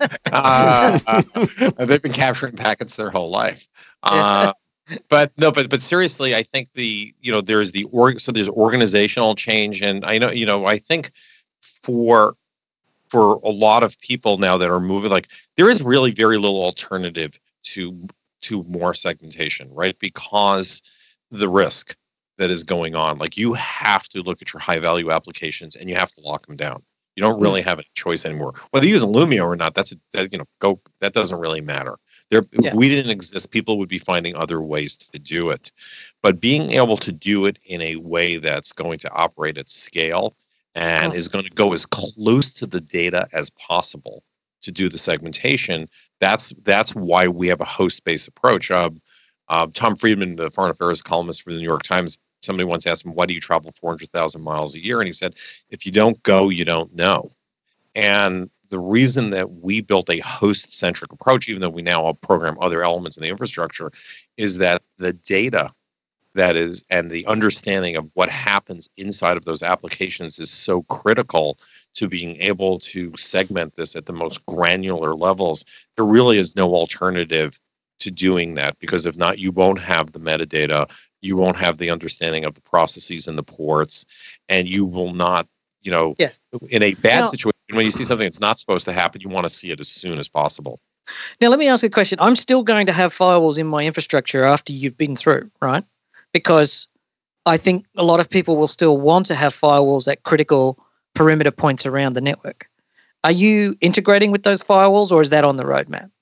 uh, they've been capturing packets their whole life. Uh, but no, but but seriously, I think the you know there's the org, so there's organizational change, and I know you know I think for for a lot of people now that are moving, like there is really very little alternative to to more segmentation, right? Because the risk that is going on. Like you have to look at your high value applications and you have to lock them down. You don't really have any choice anymore. Whether you use Illumio or not, that's a, that, you know, go. That doesn't really matter. There, Yeah. if we didn't exist, people would be finding other ways to do it. But being able to do it in a way that's going to operate at scale and Mm. is going to go as close to the data as possible to do the segmentation. That's that's why we have a host-based approach. Um, uh, Tom Friedman, the foreign affairs columnist for the New York Times, somebody once asked him, why do you travel four hundred thousand miles a year? And he said, if you don't go, you don't know. And the reason that we built a host-centric approach, even though we now program other elements in the infrastructure, is that the data that is and the understanding of what happens inside of those applications is so critical to being able to segment this at the most granular levels. There really is no alternative to doing that, because if not, you won't have the metadata, you won't have the understanding of the processes and the ports, and you will not, you know, Yes. in a bad Now- situation, when you see something that's not supposed to happen, you want to see it as soon as possible. Now, let me ask you a question. I'm still going to have firewalls in my infrastructure after you've been through, right? Because I think a lot of people will still want to have firewalls at critical perimeter points around the network. Are you integrating with those firewalls, or is that on the roadmap?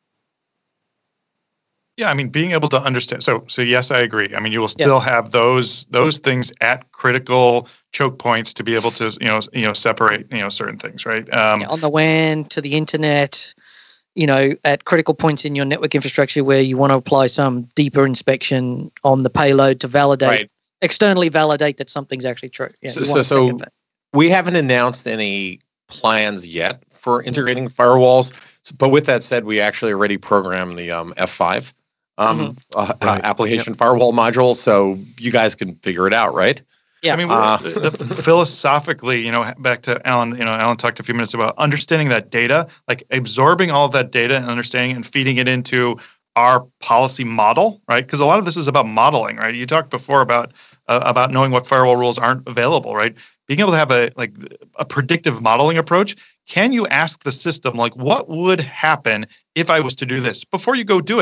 Yeah, I mean, being able to understand. So, so yes, I agree. I mean, you will Yeah. still have those those things at critical choke points to be able to, you know, you know, separate, you know, certain things, right? Um, Yeah, on the W A N, to the internet, you know, at critical points in your network infrastructure where you want to apply some deeper inspection on the payload to validate, Right. externally validate that something's actually true. Yeah, So, you so, want a second so fa- we haven't announced any plans yet for integrating firewalls. S- But with that said, we actually already programmed the um, F five um, uh, Right. uh, application firewall module, so you guys can figure it out, right? Yeah. I mean, Uh, the, the, philosophically, you know, back to Alan, you know, Alan talked a few minutes about understanding that data, like absorbing all of that data and understanding and feeding it into our policy model, right? Because a lot of this is about modeling, right? You talked before about uh, about knowing what firewall rules aren't available, right? Being able to have a like a predictive modeling approach. Can you ask the system, like, what would happen if I was to do this before you go do it?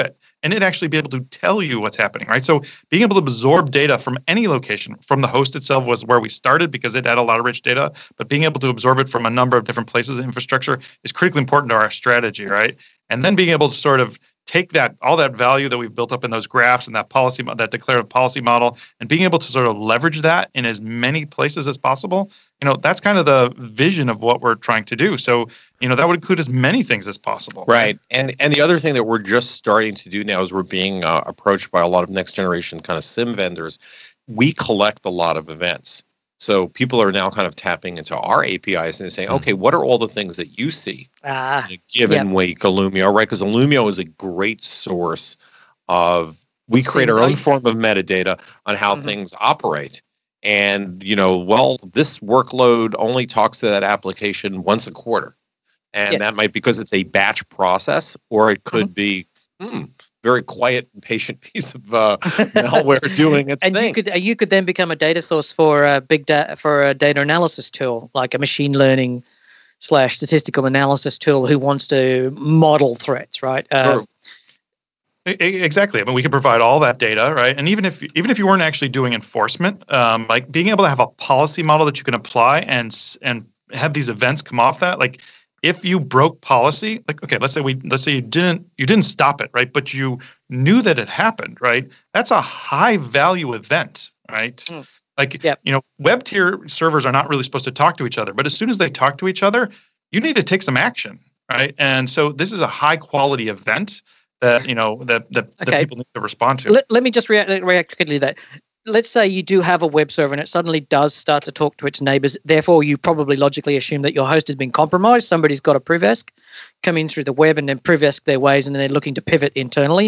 and it actually be able to tell you what's happening, right? So being able to absorb data from any location, from the host itself was where we started because it had a lot of rich data, but being able to absorb it from a number of different places in infrastructure is critically important to our strategy, right? And then being able to sort of take that all that value that we've built up in those graphs and that policy, that declarative policy model, and being able to sort of leverage that in as many places as possible. You know, that's kind of the vision of what we're trying to do. So, you know, that would include as many things as possible. Right. And and the other thing that we're just starting to do now is we're being uh, approached by a lot of next generation kind of SIEM vendors. We collect a lot of events. So people are now kind of tapping into our A P Is and saying, okay, what are all the things that you see Ah, in a given yep. week, Illumio, right? Because Illumio is a great source of, we create our own form of metadata on how Mhm. things operate. And, you know, well, this workload only talks to that application once a quarter. And Yes. that might be because it's a batch process, or it could be hmm, very quiet and patient piece of uh, malware doing its and thing. you could uh, you could then become a data source for a big data for a data analysis tool, like a machine learning slash statistical analysis tool who wants to model threats, right? Uh, Sure. E- e- Exactly. I mean, we can provide all that data, right? And even if even if you weren't actually doing enforcement, um, like being able to have a policy model that you can apply and s- and have these events come off that, like if you broke policy, like okay, let's say we let's say you didn't you didn't stop it, right? But you knew that it happened, right? That's a high value event, right? Mm. Like Yep. you know, web tier servers are not really supposed to talk to each other, but as soon as they talk to each other, you need to take some action, right? And so this is a high quality event that you know that that, Okay. that people need to respond to. let, let me just react, react quickly to that. Let's say you do have a web server and it suddenly does start to talk to its neighbors. Therefore, you probably logically assume that your host has been compromised. Somebody's got a Privesk come in through the web and then Privesk their ways, and they're looking to pivot internally.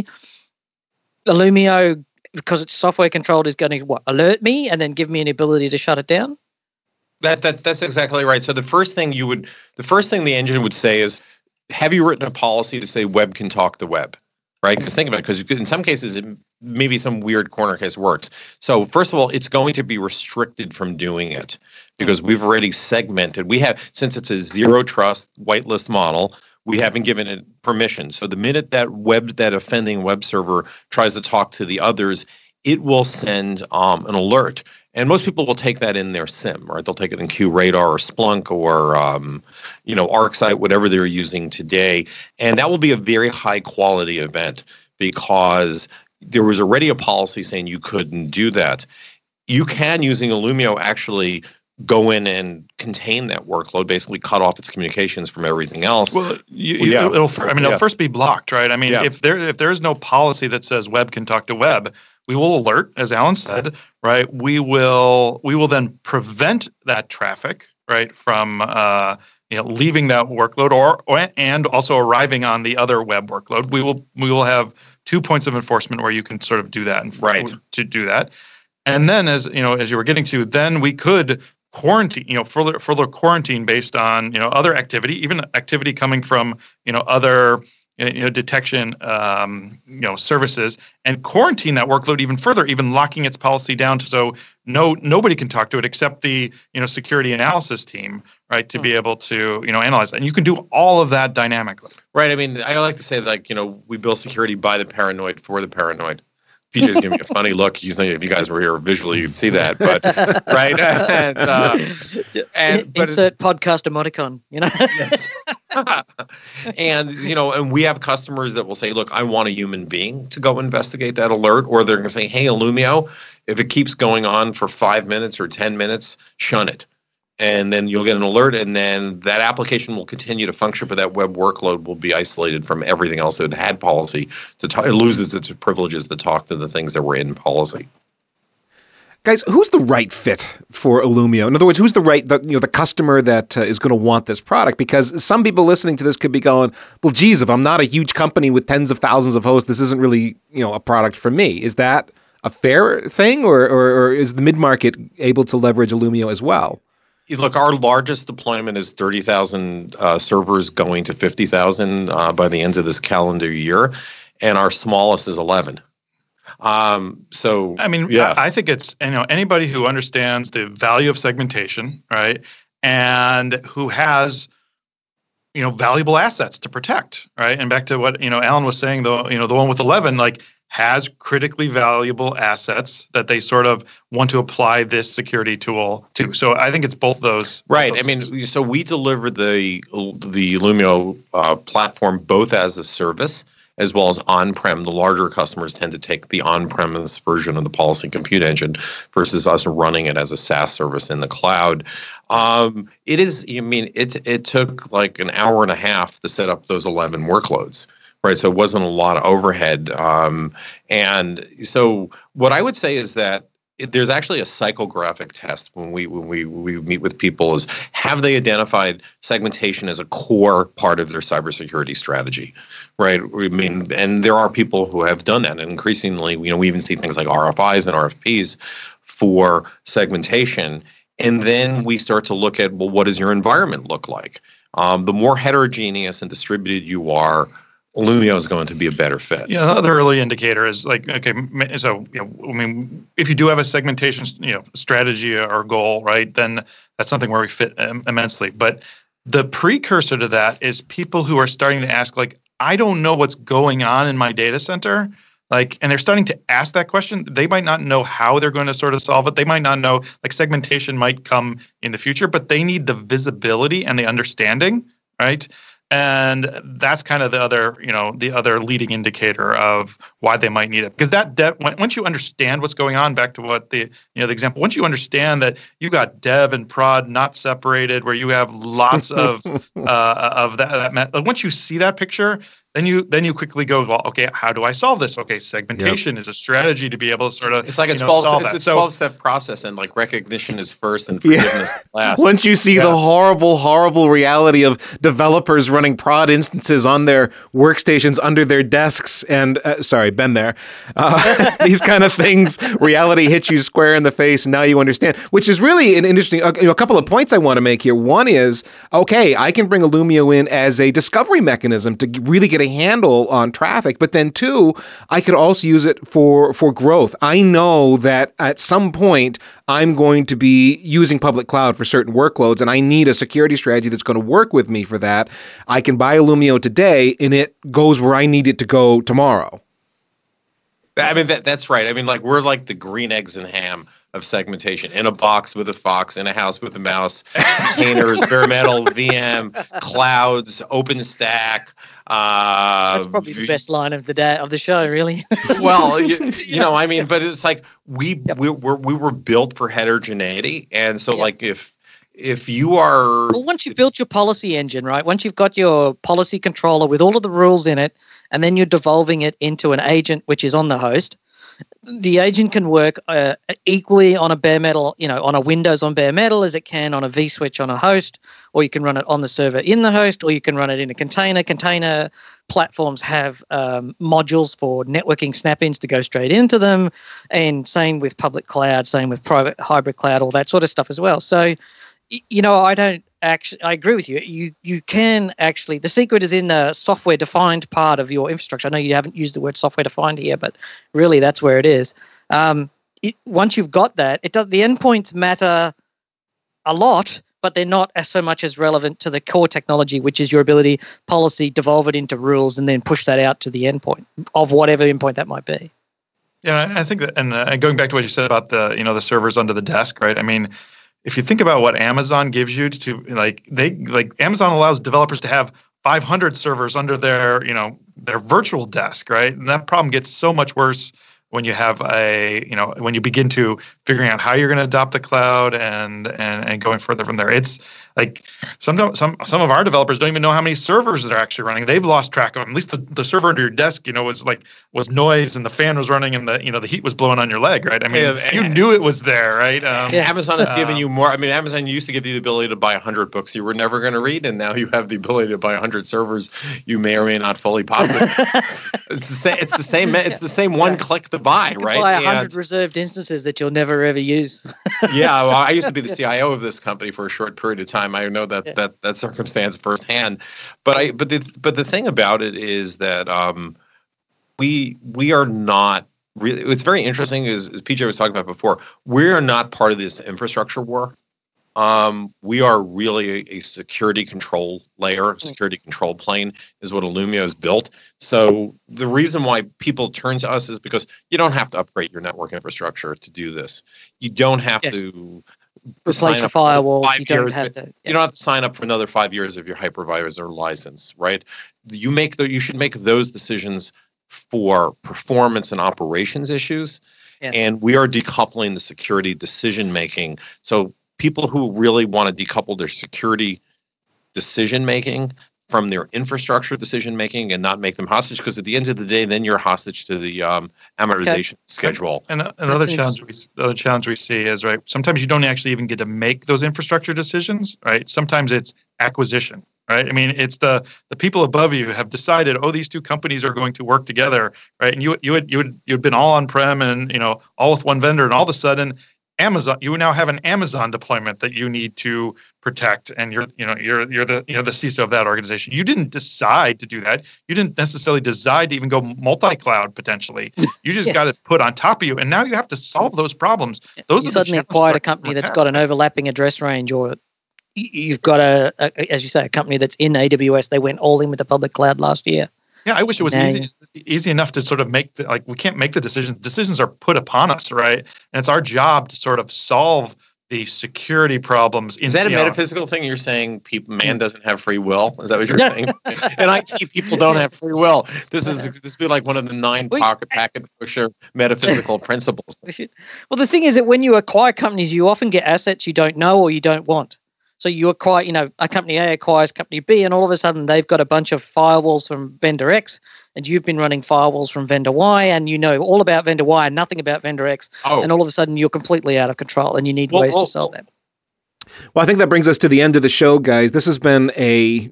Illumio, because it's software controlled, is going to what, alert me and then give me an ability to shut it down? That, that that's exactly right. So the first thing you would, the first thing the engine would say is, have you written a policy to say web can talk to web, right? Because think about it, because in some cases, it, maybe some weird corner case works. So first of all, it's going to be restricted from doing it because we've already segmented. We have, since it's a zero trust whitelist model, we haven't given it permission. So the minute that web, that offending web server tries to talk to the others, it will send um, an alert. And most people will take that in their SIEM, right? They'll take it in QRadar or Splunk or, um, you know, ArcSight, whatever they're using today. And that will be a very high quality event because there was already a policy saying you couldn't do that. You can, using Illumio, actually go in and contain that workload, basically cut off its communications from everything else. Well, you, Well, yeah. it'll, it'll, I mean, Yeah. it'll first be blocked, right? I mean, Yeah. if there if there is no policy that says web can talk to web, we will alert, as Alan said, right? We will we will then prevent that traffic, right, from uh, you know leaving that workload or, or and also arriving on the other web workload. We will we will have two points of enforcement where you can sort of do that and Right. to do that. And then, as you know, as you were getting to, then we could quarantine, you know, further further quarantine based on you know other activity, even activity coming from you know other you know detection um, you know services, and quarantine that workload even further, even locking its policy down to so no nobody can talk to it except the you know security analysis team, right, to be able to you know analyze it. And you can do all of that dynamically. Right. I mean, I like to say, like, you know, we build security by the paranoid for the paranoid. P J's giving me a funny look. He's if you guys were here visually, you'd see that. But right, and uh, and but Insert podcast emoticon, you know. yes. And you know, and we have customers that will say, "Look, I want a human being to go investigate that alert," or they're going to say, "Hey, Illumio, if it keeps going on for five minutes or ten minutes, shun it." And then you'll get an alert, and then that application will continue to function, but that web workload will be isolated from everything else that had policy. To talk, it loses its privileges to talk to the things that were in policy. Guys, who's the right fit for Illumio? In other words, who's the right, the, you know, the customer that uh, is going to want this product? Because some people listening to this could be going, well, geez, if I'm not a huge company with tens of thousands of hosts, this isn't really, you know, a product for me. Is that a fair thing, or, or, or is the mid-market able to leverage Illumio as well? Look, our largest deployment is thirty thousand uh, servers going to fifty thousand uh, by the end of this calendar year, and our smallest is eleven. Um, so, I mean, yeah. I, I think it's you know anybody who understands the value of segmentation, right, and who has you know, valuable assets to protect, right? And back to what, you know, Alan was saying, though, you know, the one with eleven, like, has critically valuable assets that they sort of want to apply this security tool to. So I think it's both those. Right. Both those I mean, things. so we deliver the the Illumio uh, platform both as a service as well as on-prem. The larger customers tend to take the on-premise version of the policy compute engine versus us running it as a SaaS service in the cloud. Um, it is, I mean, it, it took like an hour and a half to set up those eleven workloads. Right, so it wasn't a lot of overhead, um, and so what I would say is that it, there's actually a psychographic test when we when we we meet with people is have they identified segmentation as a core part of their cybersecurity strategy, right? I mean, and there are people who have done that, and increasingly, you know, we even see things like R F Is and R F Ps for segmentation, and then we start to look at, well, what does your environment look like? Um, the more heterogeneous and distributed you are, Illumio is going to be a better fit. Yeah, the other early indicator is like, okay, so, you know, I mean, if you do have a segmentation, you know, strategy or goal, right, then that's something where we fit um, immensely. But the precursor to that is people who are starting to ask, like, I don't know what's going on in my data center. Like, and they're starting to ask that question. They might not know how they're going to sort of solve it. They might not know, like, segmentation might come in the future, but they need the visibility and the understanding, right? And that's kind of the other, you know, the other leading indicator of why they might need it. Because that dev, once you understand what's going on, back to what the, you know, the example, once you understand that you got dev and prod not separated, where you have lots of uh, of that, that, once you see that picture, then you then you quickly go, well, okay, how do I solve this? Okay, segmentation yep. is a strategy to be able to sort of, it's like a you know, twelve solve it's that. a twelve step so, process, and like recognition is first and forgiveness yeah. last. Once you see yeah. the horrible, horrible reality of developers running prod instances on their workstations under their desks, and uh, sorry, been there. Uh, these kind of things, reality hits you square in the face, and now you understand. Which is really an interesting. Uh, you know, a couple of points I want to make here. One is, okay, I can bring Illumio in as a discovery mechanism to really get a handle on traffic, but then two, I could also use it for for growth. I know that at some point I'm going to be using public cloud for certain workloads, and I need a security strategy that's going to work with me for that. I can buy Illumio today, and it goes where I need it to go tomorrow. I mean, that that's right. I mean, like, we're like the green eggs and ham of segmentation, in a box with a fox, in a house with a mouse, containers, bare metal, V M, clouds, OpenStack. Uh, That's probably the best line of the day of the show, really. well, you, you know, I mean, but it's like we yep. we were we were built for heterogeneity, and so yep. like if if you are well, once you've built your policy engine, right? Once you've got your policy controller with all of the rules in it, and then you're devolving it into an agent which is on the host, the agent can work uh, equally on a bare metal, you know, on a Windows on bare metal as it can on a vSwitch on a host, or you can run it on the server in the host, or you can run it in a container. Container platforms have um, modules for networking snap-ins to go straight into them, and same with public cloud, same with private hybrid cloud, all that sort of stuff as well. So, you know, I don't actually, I agree with you. You you can actually, the secret is in the software defined part of your infrastructure. I know you haven't used the word software defined here, but really that's where it is. Um, it, once you've got that, it does, the endpoints matter a lot, but they're not as so much as relevant to the core technology, which is your ability, policy, devolve it into rules, and then push that out to the endpoint of whatever endpoint that might be. Yeah, I think that, and uh, going back to what you said about the, you know, the servers under the desk, right? I mean, if you think about what Amazon gives you to, like, they like Amazon allows developers to have five hundred servers under their, you know, their virtual desk, right? And that problem gets so much worse when you have a, you know, when you begin to figuring out how you're going to adopt the cloud and and and going further from there. It's like some some some of our developers don't even know how many servers they're actually running. They've lost track of them. At least the, the server under your desk, you know, was like was noise, and the fan was running, and the, you know, the heat was blowing on your leg, right? I mean, yeah, you knew it was there, right? Um, yeah, Amazon has um, given you more. I mean, Amazon used to give you the ability to buy one hundred books you were never going to read, and now you have the ability to buy one hundred servers you may or may not fully populate. It's the same. It's the same. It's the same one yeah. click to buy, you right? Buy one hundred and, reserved instances that you'll never ever use. yeah, well, I used to be the C I O of this company for a short period of time. I know that yeah. that that circumstance firsthand. But I but the but the thing about it is that um, we we are not really. It's very interesting, as, as P J was talking about before. We are not part of this infrastructure war. Um, we are really a, a security control layer, security control plane is what Illumio has built. So the reason why people turn to us is because you don't have to upgrade your network infrastructure to do this. You don't have Yes. to Replace sign your up for another firewalls. five You don't years. have to. You Yeah. don't have to sign up for another five years of your hypervisor license, right? You make the, you should make those decisions for performance and operations issues. Yes. And we are decoupling the security decision making. So people who really want to decouple their security decision making from their infrastructure decision making and not make them hostage, because at the end of the day, then you're hostage to the um, amortization Okay. schedule. And the, another That's an challenge we the other challenge we see is, right, sometimes you don't actually even get to make those infrastructure decisions, right? Sometimes it's acquisition, right? I mean, it's the the people above you have decided, oh, these two companies are going to work together, right? And you you had you had you'd been all on prem and, you know, all with one vendor, and all of a sudden Amazon, you now have an Amazon deployment that you need to protect, and you're, you know, you're you're the you know the C I S O of that organization. You didn't decide to do that. You didn't necessarily decide to even go multi-cloud potentially. You just got it Yes. put on top of you, and now you have to solve those problems. Those You are the suddenly challenges acquired our a company customers that's have, got an right? overlapping address range, or y- you've got a, a, as you say, a company that's in A W S. They went all in with the public cloud last year. Yeah, I wish it And was now easy you- easy enough to sort of make the, like, we can't make the decisions. Decisions are put upon us, right? And it's our job to sort of solve the security problems. In, Is that a you know, metaphysical thing? You're saying people, man Hmm. doesn't have free will? Is that what you're Yeah. saying? And I T people don't have free will. This is this would be like one of the nine We- pocket packet pusher metaphysical principles. Well, the thing is that when you acquire companies, you often get assets you don't know or you don't want. So you acquire, you know, a company A acquires company B, and all of a sudden they've got a bunch of firewalls from vendor X, and you've been running firewalls from vendor Y, and you know all about vendor Y and nothing about vendor X, Oh, and all of a sudden you're completely out of control, and you need Well, ways well, to solve well, that. Well, I think that brings us to the end of the show, guys. This has been a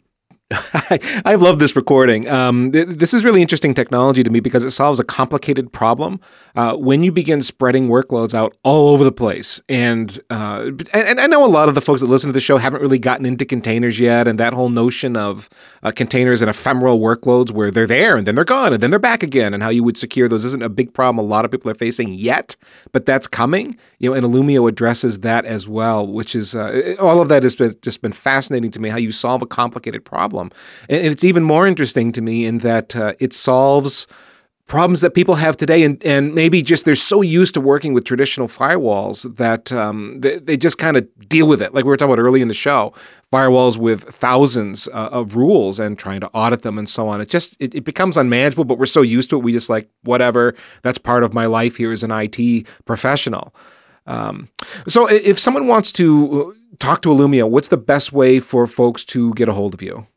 I love this recording. Um, th- this is really interesting technology to me because it solves a complicated problem. Uh, when you begin spreading workloads out all over the place, and, uh, and I know a lot of the folks that listen to the show haven't really gotten into containers yet, and that whole notion of uh, containers and ephemeral workloads where they're there and then they're gone and then they're back again, and how you would secure those isn't a big problem a lot of people are facing yet, but that's coming. You know, and Illumio addresses that as well, which is uh, all of that has been, just been fascinating to me. How you solve a complicated problem. And it's even more interesting to me in that uh, it solves problems that people have today, and, and maybe just they're so used to working with traditional firewalls that um, they, they just kind of deal with it. Like we were talking about early in the show, firewalls with thousands uh, of rules and trying to audit them and so on. It just it, it becomes unmanageable, but we're so used to it. We just like, whatever, that's part of my life here as an I T professional. Um, so if someone wants to talk to Illumio, what's the best way for folks to get a hold of you?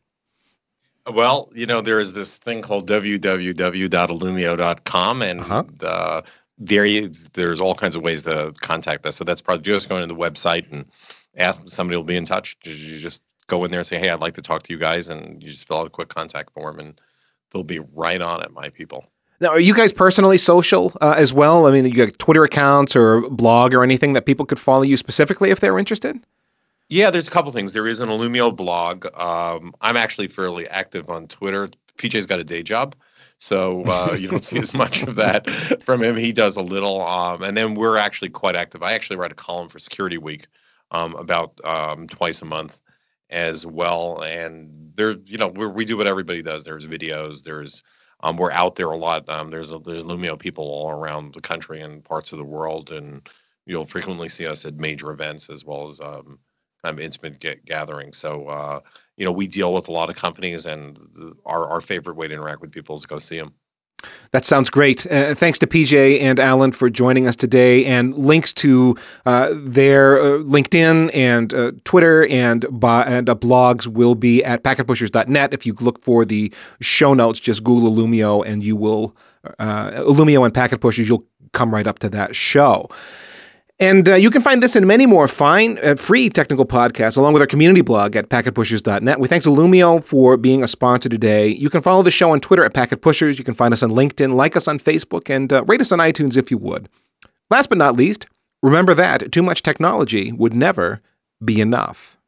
Well, you know, there is this thing called w w w dot illumio dot com, and Uh-huh. uh, there you, there's all kinds of ways to contact us. So that's probably just going to the website and ask, somebody will be in touch. You just go in there and say, hey, I'd like to talk to you guys, and you just fill out a quick contact form, and they'll be right on it, my people. Now, are you guys personally social uh, as well? I mean, you got Twitter accounts or blog or anything that people could follow you specifically if they're interested? Yeah, there's a couple things. There is an Illumio blog. Um, I'm actually fairly active on Twitter. P J's got a day job, so uh, you don't see as much of that from him. He does a little, um, and then we're actually quite active. I actually write a column for Security Week um, about um, twice a month as well. And there, you know, we we do what everybody does. There's videos. There's um, we're out there a lot. Um, there's a, there's Illumio people all around the country and parts of the world, and you'll frequently see us at major events as well as um, kind of intimate get gathering. So, uh, you know, we deal with a lot of companies, and the, our, our favorite way to interact with people is to go see them. That sounds great. Uh, thanks to P J and Alan for joining us today. And links to uh, their uh, LinkedIn and uh, Twitter and, uh, and uh, blogs will be at packet pushers dot net. If you look for the show notes, just Google Illumio and you will, uh, Illumio and Packet Pushers, you'll come right up to that show. And uh, you can find this and many more fine, uh, free technical podcasts, along with our community blog at packet pushers dot net. We thanks Illumio for being a sponsor today. You can follow the show on Twitter at Packet Pushers. You can find us on LinkedIn, like us on Facebook, and uh, rate us on iTunes if you would. Last but not least, remember that too much technology would never be enough.